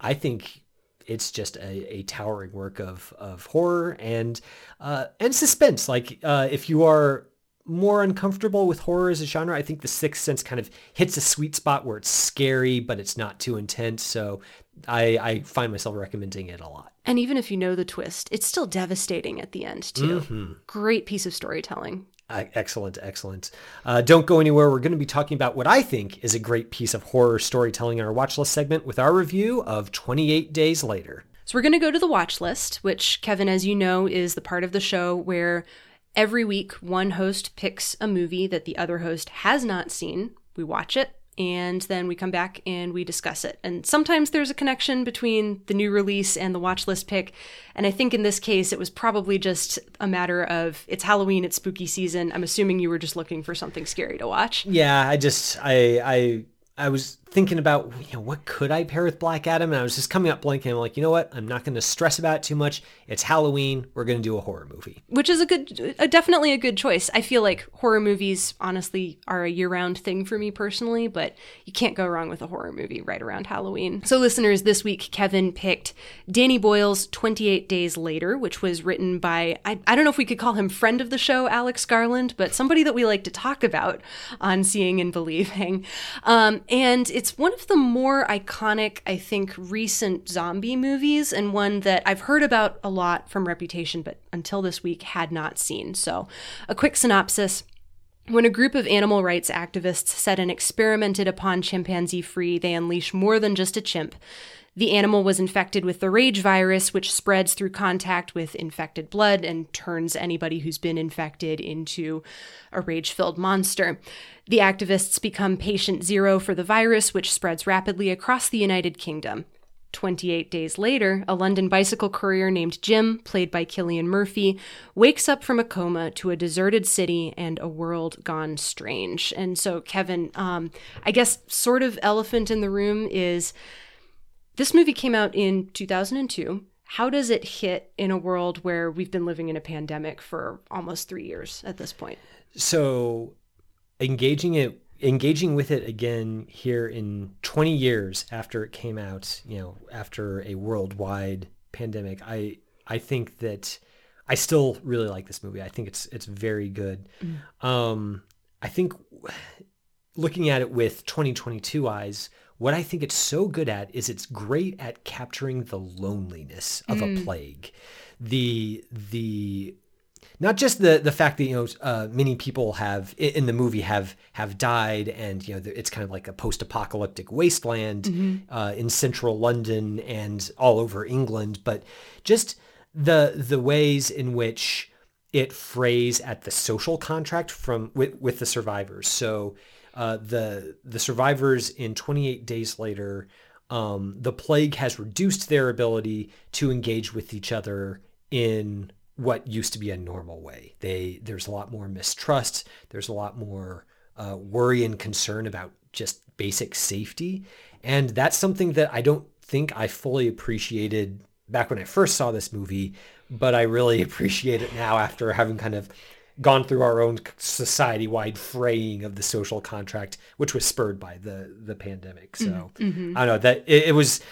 it's just a towering work of horror and suspense. Like if you are more uncomfortable with horror as a genre, I think The Sixth Sense kind of hits a sweet spot where it's scary, but it's not too intense. So I find myself recommending it a lot. And even if you know the twist, it's still devastating at the end too. Mm-hmm. Great piece of storytelling. Excellent, excellent. Don't go anywhere. We're going to be talking about what I think is a great piece of horror storytelling in our watch list segment with our review of 28 Days Later. So we're going to go to the watch list, which, Kevin, as you know, is the part of the show where every week one host picks a movie that the other host has not seen. We watch it, and then we come back and we discuss it. And sometimes there's a connection between the new release and the watch list pick. And I think in this case, it was probably just a matter of it's Halloween, it's spooky season. I'm assuming you were just looking for something scary to watch. Yeah, I was thinking about, what could I pair with Black Adam? And I was just coming up blank, and I'm like, you know what? I'm not going to stress about it too much. It's Halloween. We're going to do a horror movie. Which is definitely a good choice. I feel like horror movies, honestly, are a year-round thing for me personally, but you can't go wrong with a horror movie right around Halloween. So listeners, this week, Kevin picked Danny Boyle's 28 Days Later, which was written by, I don't know if we could call him friend of the show, Alex Garland, but somebody that we like to talk about on Seeing and Believing. And it's one of the more iconic, I think, recent zombie movies, and one that I've heard about a lot from reputation, but until this week had not seen. So a quick synopsis. When a group of animal rights activists set an experimented upon chimpanzee free, they unleash more than just a chimp. The animal was infected with the rage virus, which spreads through contact with infected blood and turns anybody who's been infected into a rage-filled monster. The activists become patient zero for the virus, which spreads rapidly across the United Kingdom. 28 days later, a London bicycle courier named Jim, played by Cillian Murphy, wakes up from a coma to a deserted city and a world gone strange. And so, Kevin, I guess sort of elephant in the room is this movie came out in 2002. How does it hit in a world where we've been living in a pandemic for almost 3 years at this point? So engaging with it again here in 20 years after it came out, after a worldwide pandemic, I think that I still really like this movie. I think it's very good. I think looking at it with 2022 eyes, what I think it's so good at is it's great at capturing the loneliness of a plague. The not just the fact that many people have in the movie have died, and it's kind of like a post-apocalyptic wasteland in central London and all over England, but just the ways in which it frays at the social contract with the survivors. So the survivors in 28 Days Later, the plague has reduced their ability to engage with each other in what used to be a normal way. There's a lot more mistrust. There's a lot more worry and concern about just basic safety. And that's something that I don't think I fully appreciated back when I first saw this movie, but I really appreciate it now after having kind of gone through our own society-wide fraying of the social contract, which was spurred by the pandemic. So I don't know, that it was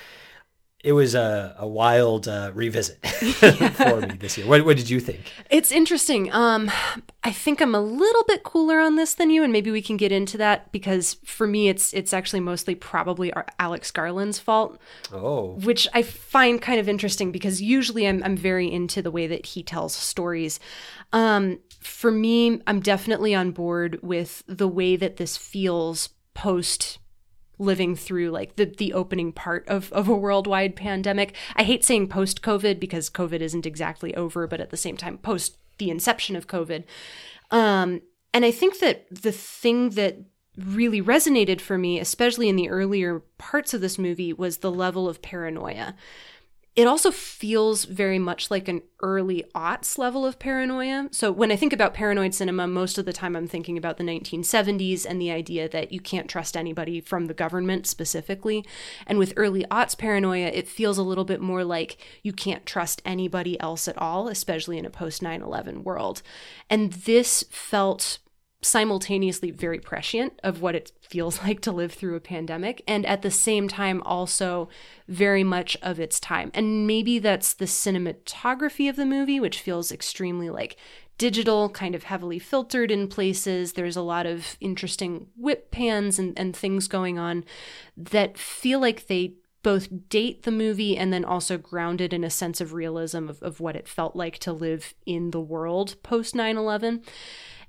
a wild revisit for me this year. What did you think? It's interesting. I think I'm a little bit cooler on this than you, and maybe we can get into that, because for me, it's actually mostly probably Alex Garland's fault. Oh, which I find kind of interesting, because usually I'm very into the way that he tells stories. For me, I'm definitely on board with the way that this feels post living through like the opening part of a worldwide pandemic. I hate saying post-COVID because COVID isn't exactly over, but at the same time, post the inception of COVID. And I think that the thing that really resonated for me, especially in the earlier parts of this movie, was the level of paranoia. It also feels very much like an early aughts level of paranoia. So when I think about paranoid cinema, most of the time I'm thinking about the 1970s and the idea that you can't trust anybody from the government specifically. And with early aughts paranoia, it feels a little bit more like you can't trust anybody else at all, especially in a post 9/11 world. And this felt simultaneously very prescient of what it feels like to live through a pandemic, and at the same time also very much of its time. And maybe that's the cinematography of the movie, which feels extremely like digital, kind of heavily filtered in places. There's a lot of interesting whip pans and things going on that feel like they both date the movie and then also grounded in a sense of realism of what it felt like to live in the world post 9/11.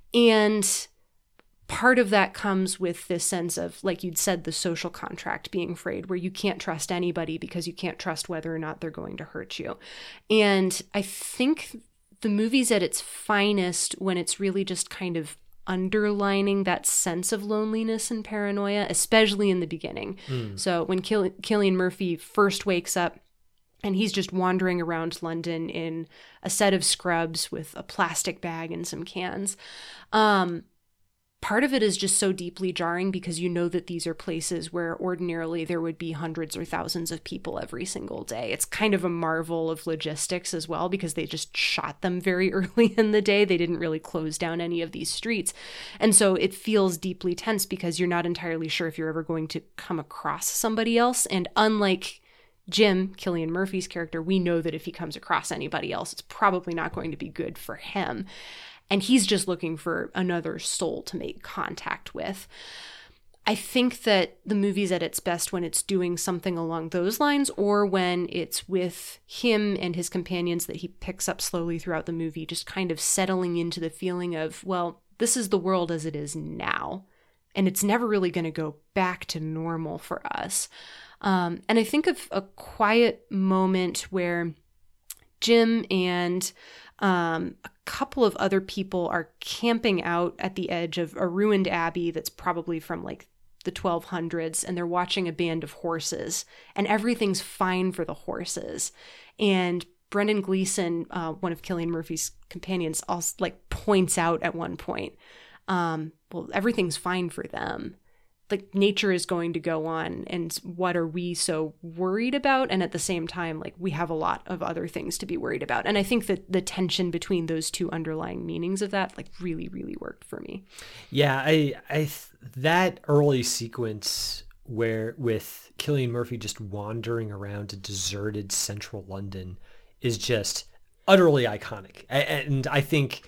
And part of that comes with this sense of, like you'd said, the social contract being frayed, where you can't trust anybody because you can't trust whether or not they're going to hurt you. And I think the movie's at its finest when it's really just kind of underlining that sense of loneliness and paranoia, especially in the beginning. So when Cillian Murphy first wakes up and he's just wandering around London in a set of scrubs with a plastic bag and some cans, part of it is just so deeply jarring because you know that these are places where ordinarily there would be hundreds or thousands of people every single day. It's kind of a marvel of logistics as well because they just shot them very early in the day. They didn't really close down any of these streets. And so it feels deeply tense because you're not entirely sure if you're ever going to come across somebody else. And unlike Jim, Cillian Murphy's character, we know that if he comes across anybody else, it's probably not going to be good for him. And he's just looking for another soul to make contact with. I think that the movie's at its best when it's doing something along those lines, or when it's with him and his companions that he picks up slowly throughout the movie, just kind of settling into the feeling of, well, this is the world as it is now, and it's never really going to go back to normal for us. And I think of a quiet moment where Jim and a couple of other people are camping out at the edge of a ruined abbey that's probably from like the 1200s, and they're watching a band of horses, and everything's fine for the horses. And Brendan Gleeson, one of Cillian Murphy's companions, also like points out at one point, well, everything's fine for them. Like, nature is going to go on, and what are we so worried about? And at the same time, like, we have a lot of other things to be worried about. And I think that the tension between those two underlying meanings of that, like, really, really worked for me. Yeah, that early sequence where with Cillian Murphy just wandering around a deserted central London is just utterly iconic. And I think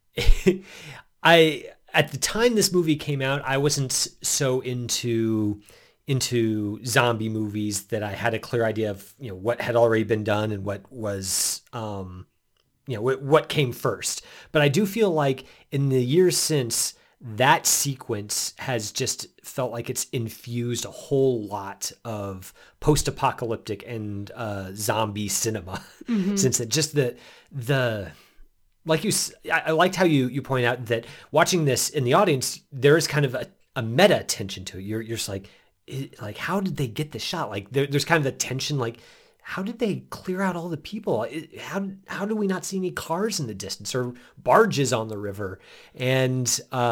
at the time this movie came out, I wasn't so into zombie movies that I had a clear idea of, you know, what had already been done and what was, what came first. But I do feel like in the years since, that sequence has just felt like it's infused a whole lot of post-apocalyptic and zombie cinema. Since it just the like I liked how you point out that watching this in the audience, there is kind of a meta tension to it. You're just like how did they get this shot? Like there's kind of the tension, like how did they clear out all the people? How do we not see any cars in the distance or barges on the river? And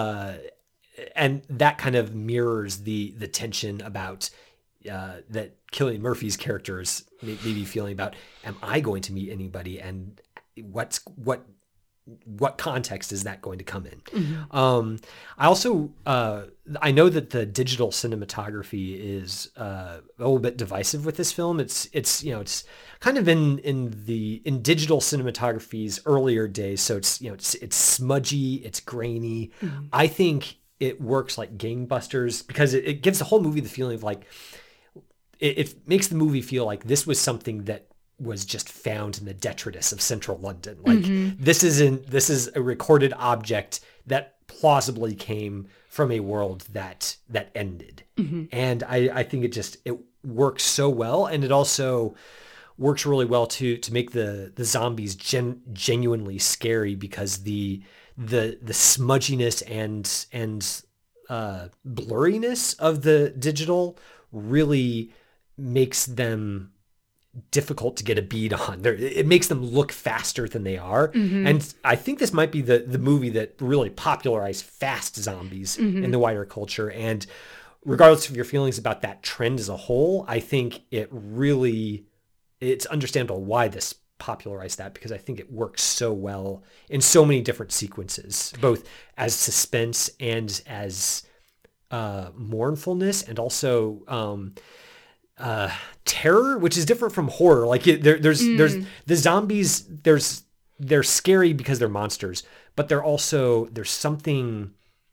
that kind of mirrors the tension about that Cillian Murphy's character is maybe feeling about, am I going to meet anybody, and what context is that going to come in? I also, I know that the digital cinematography is a little bit divisive with this film. It's kind of in digital cinematography's earlier days. So it's smudgy, it's grainy. I think it works like gangbusters because it gives the whole movie the feeling of like, it makes the movie feel like this was something that was just found in the detritus of central London. Like this is a recorded object that plausibly came from a world that ended. And I think it works so well. And it also works really well to make the zombies genuinely scary, because the smudginess and blurriness of the digital really makes them difficult to get a bead on. It makes them look faster than they are. And I think this might be the movie that really popularized fast zombies in the wider culture. And regardless of your feelings about that trend as a whole, I think it's understandable why this popularized that, because I think it works so well in so many different sequences, both as suspense and as mournfulness, and also terror, which is different from horror. Like there's the zombies, they're scary because they're monsters, but there's something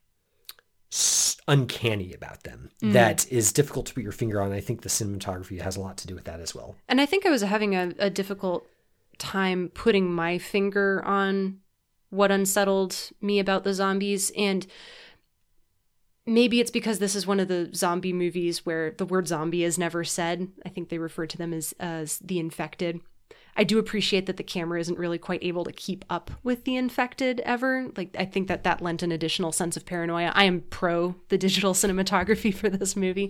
uncanny about them that is difficult to put your finger on. I think the cinematography has a lot to do with that as well. And I think I was having a difficult time putting my finger on what unsettled me about the zombies. And maybe it's because this is one of the zombie movies where the word zombie is never said. I think they refer to them as the infected. I do appreciate that the camera isn't really quite able to keep up with the infected ever. Like, I think that lent an additional sense of paranoia. I am pro the digital cinematography for this movie.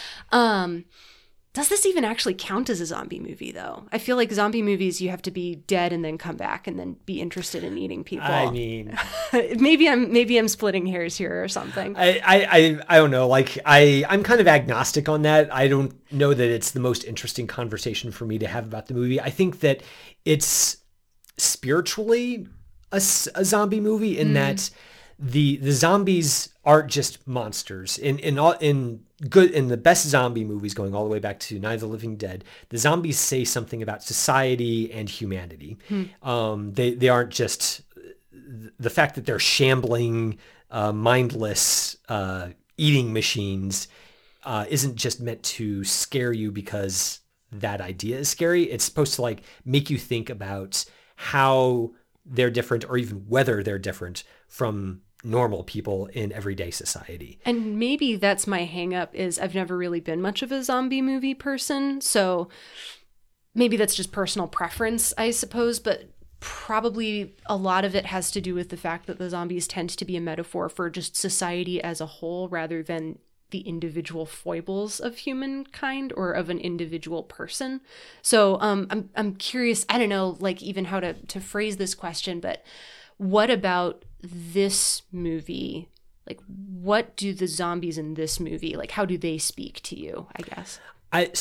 Does this even actually count as a zombie movie, though? I feel like zombie movies, you have to be dead and then come back and then be interested in eating people. I mean, maybe I'm splitting hairs here or something. I don't know. Like, I'm kind of agnostic on that. I don't know that it's the most interesting conversation for me to have about the movie. I think that it's spiritually a zombie movie in that the zombies aren't just monsters. In the best zombie movies, going all the way back to Night of the Living Dead, the zombies say something about society and humanity. They aren't just the fact that they're shambling, mindless eating machines isn't just meant to scare you because that idea is scary. It's supposed to like make you think about how they're different, or even whether they're different from normal people in everyday society. And maybe that's my hang up, is I've never really been much of a zombie movie person. So maybe that's just personal preference, I suppose. But probably a lot of it has to do with the fact that the zombies tend to be a metaphor for just society as a whole, rather than the individual foibles of humankind or of an individual person. So I'm curious, I don't know, like even how to phrase this question, but what about this movie? Like, what do the zombies in this movie, like, how do they speak to you, I guess? I'm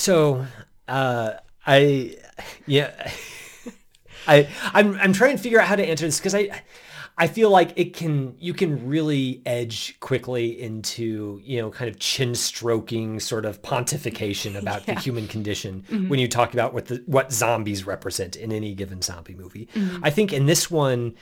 trying to figure out how to answer this, because I feel like you can really edge quickly into, kind of chin stroking sort of pontification about the human condition when you talk about what zombies represent in any given zombie movie. I think in this one,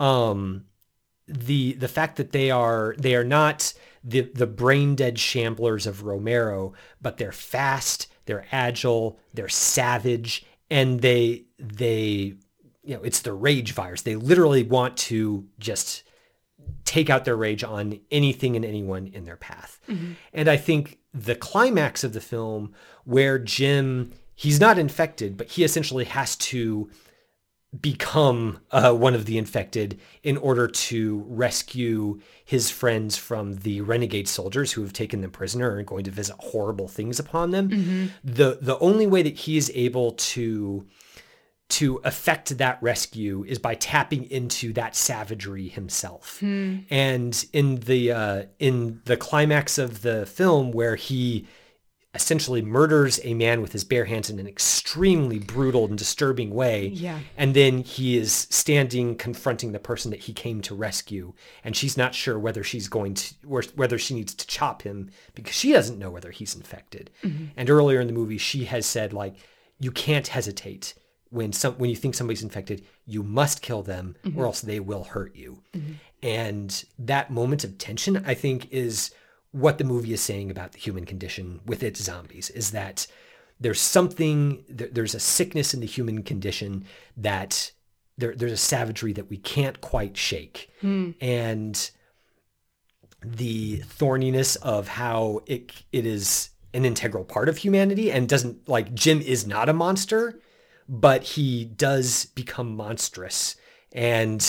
the fact that they are not the brain dead shamblers of Romero, but they're fast, they're agile, they're savage, and they it's the rage virus. They literally want to just take out their rage on anything and anyone in their path. And I think the climax of the film, where Jim, he's not infected, but he essentially has to become one of the infected in order to rescue his friends from the renegade soldiers who have taken them prisoner and are going to visit horrible things upon them. The only way that he is able to affect that rescue is by tapping into that savagery himself. And in the climax of the film, where he essentially murders a man with his bare hands in an extremely brutal and disturbing way. And then he is standing confronting the person that he came to rescue. And she's not sure whether whether she needs to chop him, because she doesn't know whether he's infected. And earlier in the movie, she has said, like, you can't hesitate. When you think somebody's infected, you must kill them or else they will hurt you. And that moment of tension, I think, is what the movie is saying about the human condition with its zombies, is that there's a sickness in the human condition, that there's a savagery that we can't quite shake. And the thorniness of how it is an integral part of humanity, and doesn't, like, Jim is not a monster, but he does become monstrous. And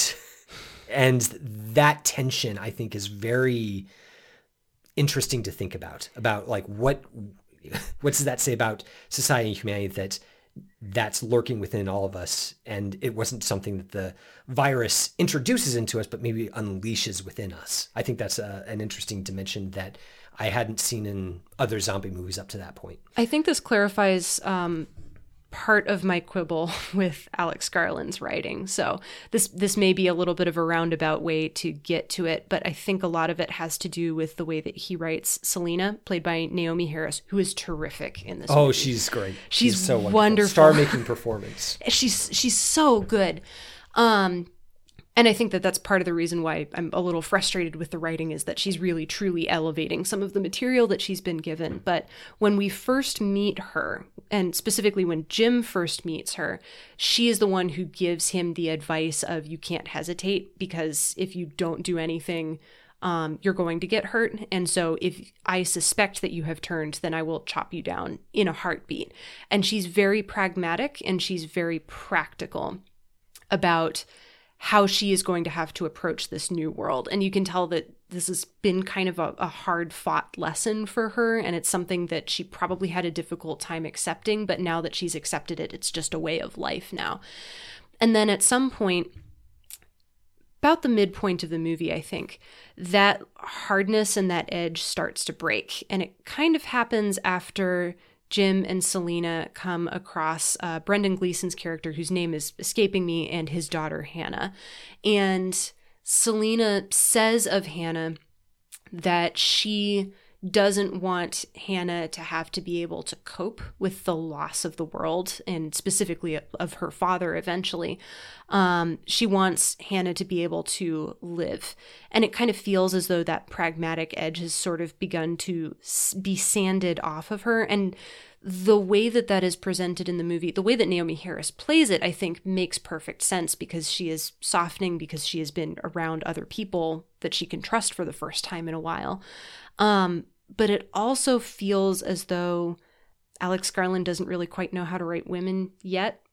that tension, I think, is very interesting to think about like what does that say about society and humanity, that's lurking within all of us, and it wasn't something that the virus introduces into us, but maybe unleashes within us. I think that's an interesting dimension that I hadn't seen in other zombie movies up to that point. I think this clarifies part of my quibble with Alex Garland's writing. So this may be a little bit of a roundabout way to get to it, but I think a lot of it has to do with the way that he writes Selena, played by Naomi Harris, who is terrific in this movie. Oh, she's great. She's so wonderful. Star-making performance. She's so good. And I think that that's part of the reason why I'm a little frustrated with the writing, is that she's really truly elevating some of the material that she's been given. But when we first meet her, and specifically when Jim first meets her, she is the one who gives him the advice of, you can't hesitate, because if you don't do anything, you're going to get hurt. And so if I suspect that you have turned, then I will chop you down in a heartbeat. And she's very pragmatic and she's very practical about how she is going to have to approach this new world. And you can tell that this has been kind of a hard fought lesson for her. And it's something that she probably had a difficult time accepting, but now that she's accepted it, it's just a way of life now. And then at some point, about the midpoint of the movie, I think, that hardness and that edge starts to break. And it kind of happens after Jim and Selena come across Brendan Gleeson's character, whose name is escaping me, and his daughter, Hannah. And Selena says of Hannah that she doesn't want Hannah to have to be able to cope with the loss of the world, and specifically of her father eventually. She wants Hannah to be able to live. And it kind of feels as though that pragmatic edge has sort of begun to be sanded off of her. And the way that that is presented in the movie, the way that Naomie Harris plays it, I think makes perfect sense, because she is softening, because she has been around other people that she can trust for the first time in a while. But it also feels as though Alex Garland doesn't really quite know how to write women yet.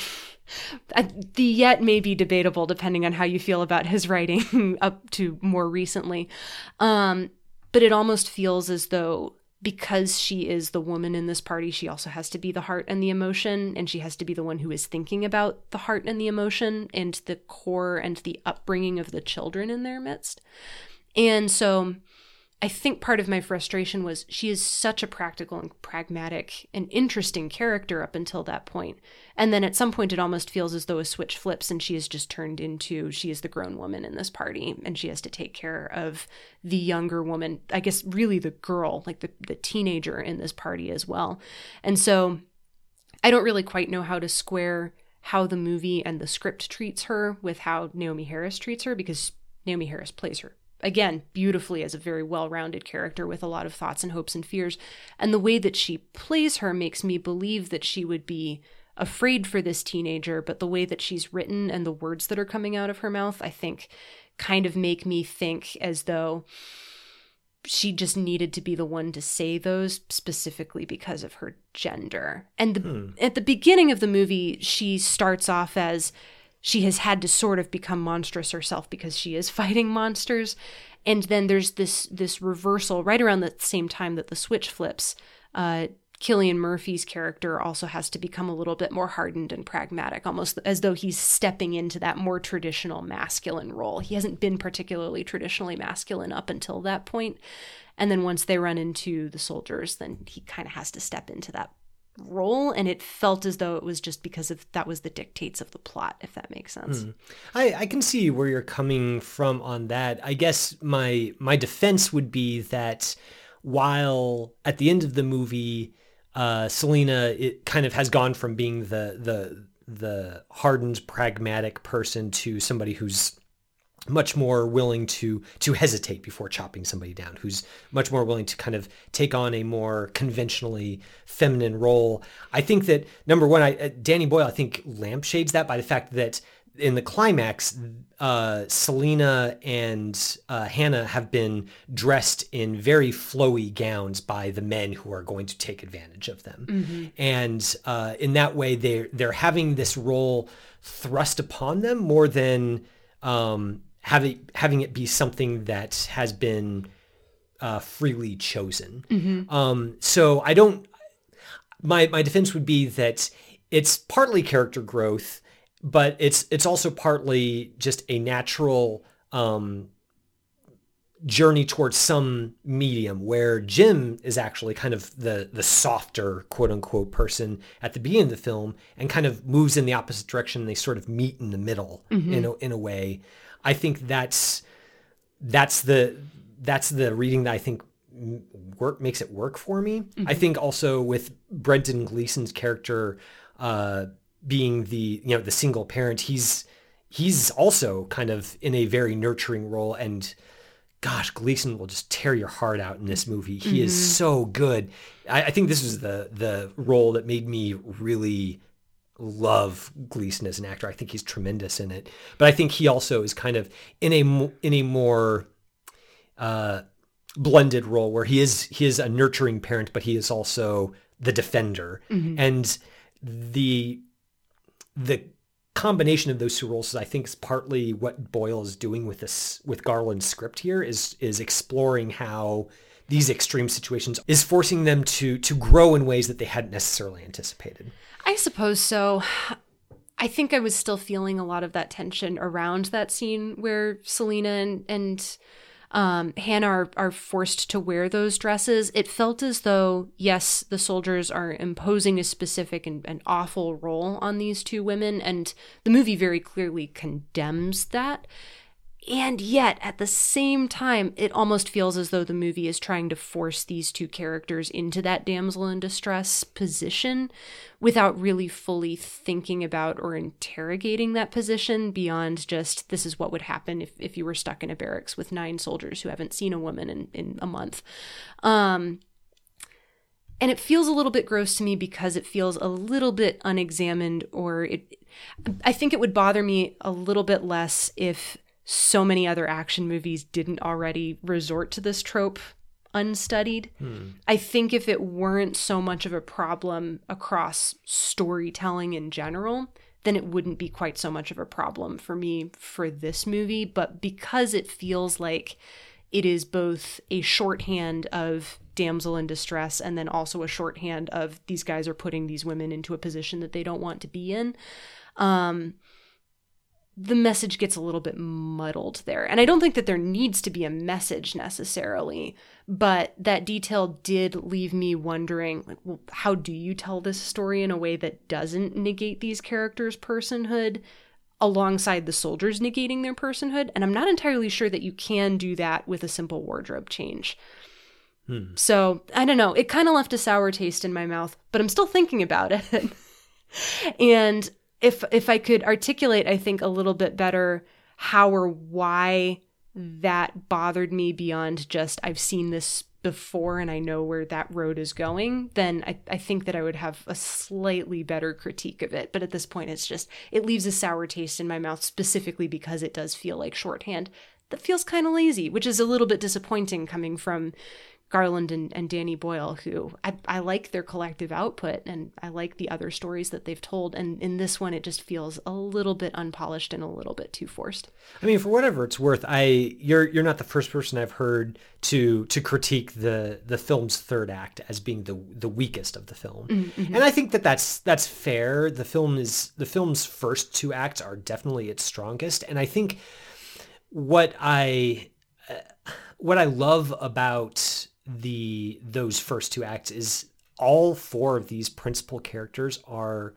The yet may be debatable depending on how you feel about his writing up to more recently. But it almost feels as though, because she is the woman in this party, she also has to be the heart and the emotion, and she has to be the one who is thinking about the heart and the emotion and the core and the upbringing of the children in their midst. And so I think part of my frustration was she is such a practical and pragmatic and interesting character up until that point. And then at some point it almost feels as though a switch flips and she is just turned into, she is the grown woman in this party, and she has to take care of the younger woman, I guess really the girl, like the teenager in this party as well. And so I don't really quite know how to square how the movie and the script treats her with how Naomie Harris treats her, because Naomie Harris plays her, again, beautifully as a very well-rounded character with a lot of thoughts and hopes and fears. And the way that she plays her makes me believe that she would be afraid for this teenager, but the way that she's written and the words that are coming out of her mouth, I think, kind of make me think as though she just needed to be the one to say those specifically because of her gender. And at the beginning of the movie, she starts off as she has had to sort of become monstrous herself because she is fighting monsters. And then there's this reversal right around the same time that the switch flips. Cillian Murphy's character also has to become a little bit more hardened and pragmatic, almost as though he's stepping into that more traditional masculine role. He hasn't been particularly traditionally masculine up until that point. And then once they run into the soldiers, then he kind of has to step into that role, and it felt as though it was just because of that was the dictates of the plot, if that makes sense. I can see where you're coming from on that. I guess my defense would be that while at the end of the movie, Selena, it kind of has gone from being the hardened, pragmatic person to somebody who's much more willing to hesitate before chopping somebody down, who's much more willing to kind of take on a more conventionally feminine role. I think that, number one, Danny Boyle, I think, lampshades that by the fact that in the climax, Selena and Hannah have been dressed in very flowy gowns by the men who are going to take advantage of them. Mm-hmm. And in that way, they're having this role thrust upon them more than having it be something that has been freely chosen. Mm-hmm. So I don't. My defense would be that it's partly character growth, but it's also partly just a natural journey towards some medium where Jim is actually kind of the softer, quote unquote, person at the beginning of the film and kind of moves in the opposite direction. They sort of meet in the middle in a way. I think that's the reading that I think makes it work for me. Mm-hmm. I think also with Brendan Gleeson's character being the single parent, he's he's also kind of in a very nurturing role. And gosh, Gleeson will just tear your heart out in this movie. He is so good. I think this was the role that made me really love Gleeson as an actor. I think he's tremendous in it. But I think he also is kind of in a more blended role where he is a nurturing parent, but he is also the defender. And the combination of those two roles, I think, is partly what Boyle is doing with Garland's script here, is exploring how these extreme situations is forcing them to grow in ways that they hadn't necessarily anticipated. I suppose so. I think I was still feeling a lot of that tension around that scene where Selena and Hannah are forced to wear those dresses. It felt as though, yes, the soldiers are imposing a specific and awful role on these two women, and the movie very clearly condemns that. And yet, at the same time, it almost feels as though the movie is trying to force these two characters into that damsel in distress position without really fully thinking about or interrogating that position beyond just, this is what would happen if you were stuck in a barracks with 9 soldiers who haven't seen a woman in a month. And it feels a little bit gross to me because it feels a little bit unexamined, or I think it would bother me a little bit less if so many other action movies didn't already resort to this trope unstudied. I think if it weren't so much of a problem across storytelling in general, then it wouldn't be quite so much of a problem for me for this movie. But because it feels like it is both a shorthand of damsel in distress and then also a shorthand of these guys are putting these women into a position that they don't want to be in, the message gets a little bit muddled there. And I don't think that there needs to be a message necessarily, but that detail did leave me wondering, like, well, how do you tell this story in a way that doesn't negate these characters' personhood alongside the soldiers negating their personhood? And I'm not entirely sure that you can do that with a simple wardrobe change. So, I don't know. It kind of left a sour taste in my mouth, but I'm still thinking about it. And if I could articulate, I think, a little bit better how or why that bothered me beyond just I've seen this before and I know where that road is going, then I think that I would have a slightly better critique of it. But at this point, it leaves a sour taste in my mouth specifically because it does feel like shorthand that feels kind of lazy, which is a little bit disappointing coming from Garland and Danny Boyle, who I like their collective output and I like the other stories that they've told. And in this one, it just feels a little bit unpolished and a little bit too forced. I mean, for whatever it's worth, you're not the first person I've heard to critique the film's third act as being the weakest of the film. Mm-hmm. And I think that's fair. The film's first 2 acts are definitely its strongest. And I think what I love about those first 2 acts is all 4 of these principal characters are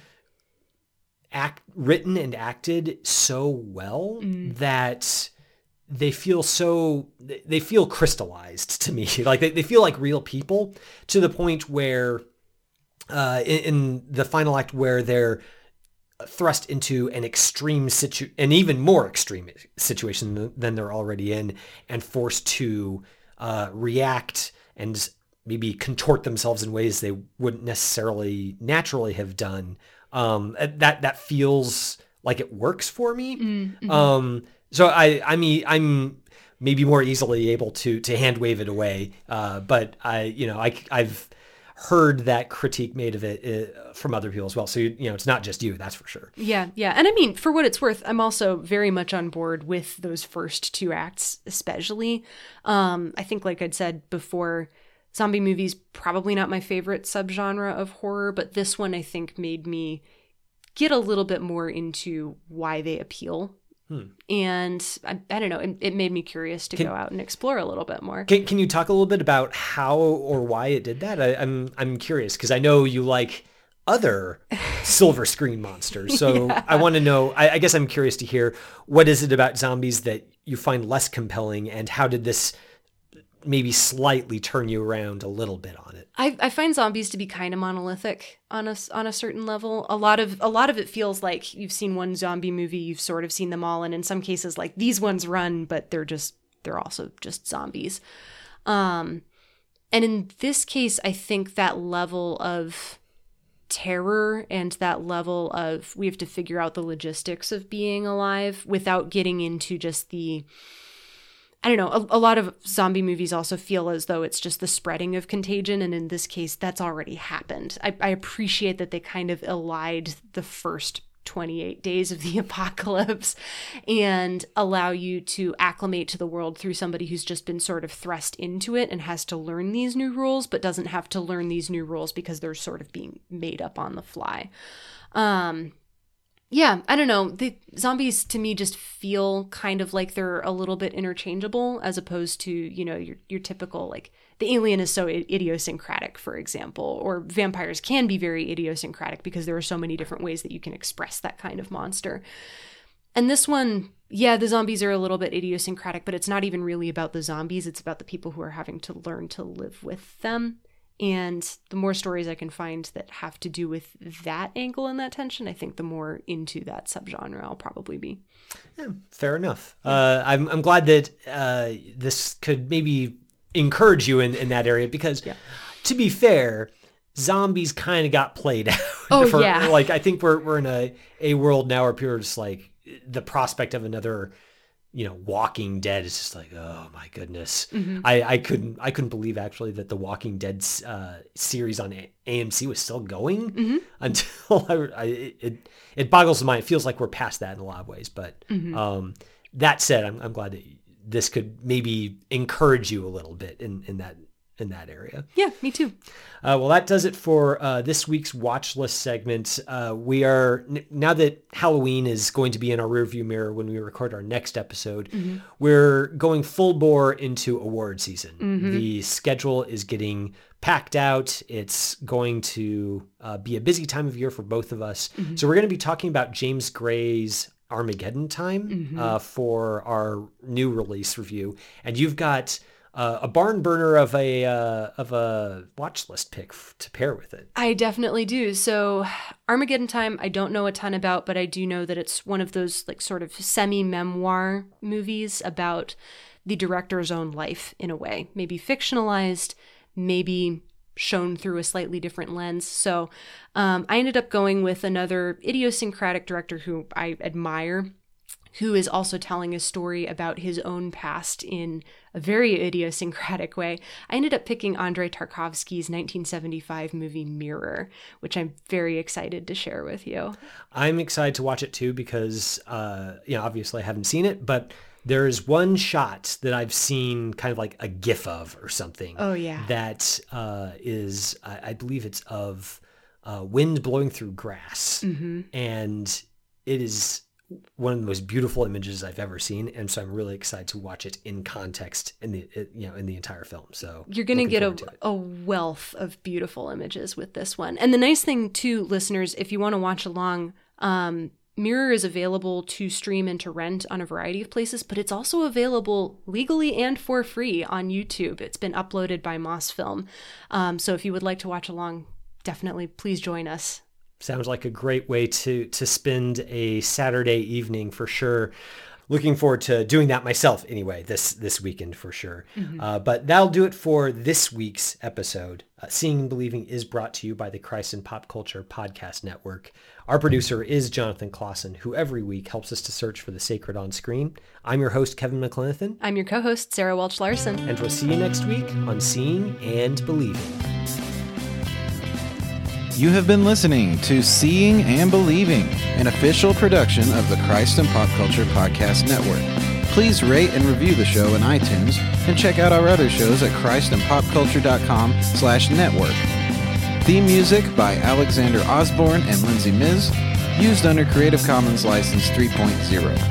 written and acted so well that they feel crystallized to me. Like they feel like real people, to the point where in the final act where they're thrust into an an even more extreme situation than they're already in, and forced to react and maybe contort themselves in ways they wouldn't necessarily naturally have done. That feels like it works for me. Mm-hmm. So I'm maybe more easily able to hand wave it away. But I've heard that critique made of it from other people as well. So, it's not just you, that's for sure. Yeah. And I mean, for what it's worth, I'm also very much on board with those first 2 acts, especially. I think, like I'd said before, zombie movies, probably not my favorite subgenre of horror, but this one I think made me get a little bit more into why they appeal. And I don't know, it made me curious to go out and explore a little bit more. Can you talk a little bit about how or why it did that? I'm curious because I know you like other silver screen monsters. So yeah. I want to know, I guess I'm curious to hear, what is it about zombies that you find less compelling, and how did this maybe slightly turn you around a little bit on it. I find zombies to be kind of monolithic on a certain level. A lot of it feels like you've seen one zombie movie, you've sort of seen them all, and in some cases, like, these ones run, but they're also just zombies. And in this case, I think that level of terror and that level of we have to figure out the logistics of being alive without getting into just the, I don't know, a lot of zombie movies also feel as though it's just the spreading of contagion, and in this case, that's already happened. I appreciate that they kind of elide the first 28 days of the apocalypse and allow you to acclimate to the world through somebody who's just been sort of thrust into it and has to learn these new rules, but doesn't have to learn these new rules because they're sort of being made up on the fly. Yeah, I don't know. The zombies to me just feel kind of like they're a little bit interchangeable as opposed to, you know, your typical, like, the alien is so idiosyncratic, for example, or vampires can be very idiosyncratic because there are so many different ways that you can express that kind of monster. And this one, yeah, the zombies are a little bit idiosyncratic, but it's not even really about the zombies. It's about the people who are having to learn to live with them. And the more stories I can find that have to do with that angle and that tension, I think the more into that subgenre I'll probably be. Yeah, fair enough. I'm glad that this could maybe encourage you in that area because, to be fair, zombies kind of got played out. Yeah. Like, I think we're in a world now where people are just like, the prospect of another, you know, Walking Dead is just like, oh my goodness. Mm-hmm. I couldn't believe actually that the Walking Dead series on AMC was still going until it boggles the mind. It feels like we're past that in a lot of ways. But that said, I'm glad that this could maybe encourage you a little bit in that area. Yeah, me too. Well, that does it for this week's watch list segment. We are, now that Halloween is going to be in our rearview mirror when we record our next episode, we're going full bore into award season. The schedule is getting packed out. It's going to be a busy time of year for both of us. So we're going to be talking about James Gray's Armageddon Time for our new release review. And you've got a barn burner of a watch list pick to pair with it. I definitely do. So Armageddon Time, I don't know a ton about, but I do know that it's one of those like sort of semi-memoir movies about the director's own life in a way, maybe fictionalized, maybe shown through a slightly different lens. So I ended up going with another idiosyncratic director who I admire, who is also telling a story about his own past in a very idiosyncratic way. I ended up picking Andrei Tarkovsky's 1975 movie Mirror, which I'm very excited to share with you. I'm excited to watch it too because, obviously I haven't seen it, but there's one shot that I've seen kind of like a GIF of or something. Oh, yeah. That is, I believe it's of wind blowing through grass. And it is one of the most beautiful images I've ever seen, and so I'm really excited to watch it in context in the entire film. So you're going to get a wealth of beautiful images with this one. And the nice thing too, listeners, if you want to watch along, Mirror is available to stream and to rent on a variety of places, but it's also available legally and for free on YouTube. It's been uploaded by Mosfilm. So if you would like to watch along, definitely please join us. Sounds like a great way to spend a Saturday evening for sure. Looking forward to doing that myself anyway, this weekend for sure. But that'll do it for this week's episode. Seeing and Believing is brought to you by the Christ and Pop Culture Podcast Network. Our producer is Jonathan Clausen, who every week helps us to search for the sacred on screen. I'm your host, Kevin McLenithan. I'm your co-host, Sarah Welch-Larson. And we'll see you next week on Seeing and Believing. You have been listening to Seeing and Believing, an official production of the Christ and Pop Culture Podcast Network. Please rate and review the show in iTunes and check out our other shows at christandpopculture.com/network. Theme music by Alexander Osborne and Lindsay Miz, used under Creative Commons License 3.0.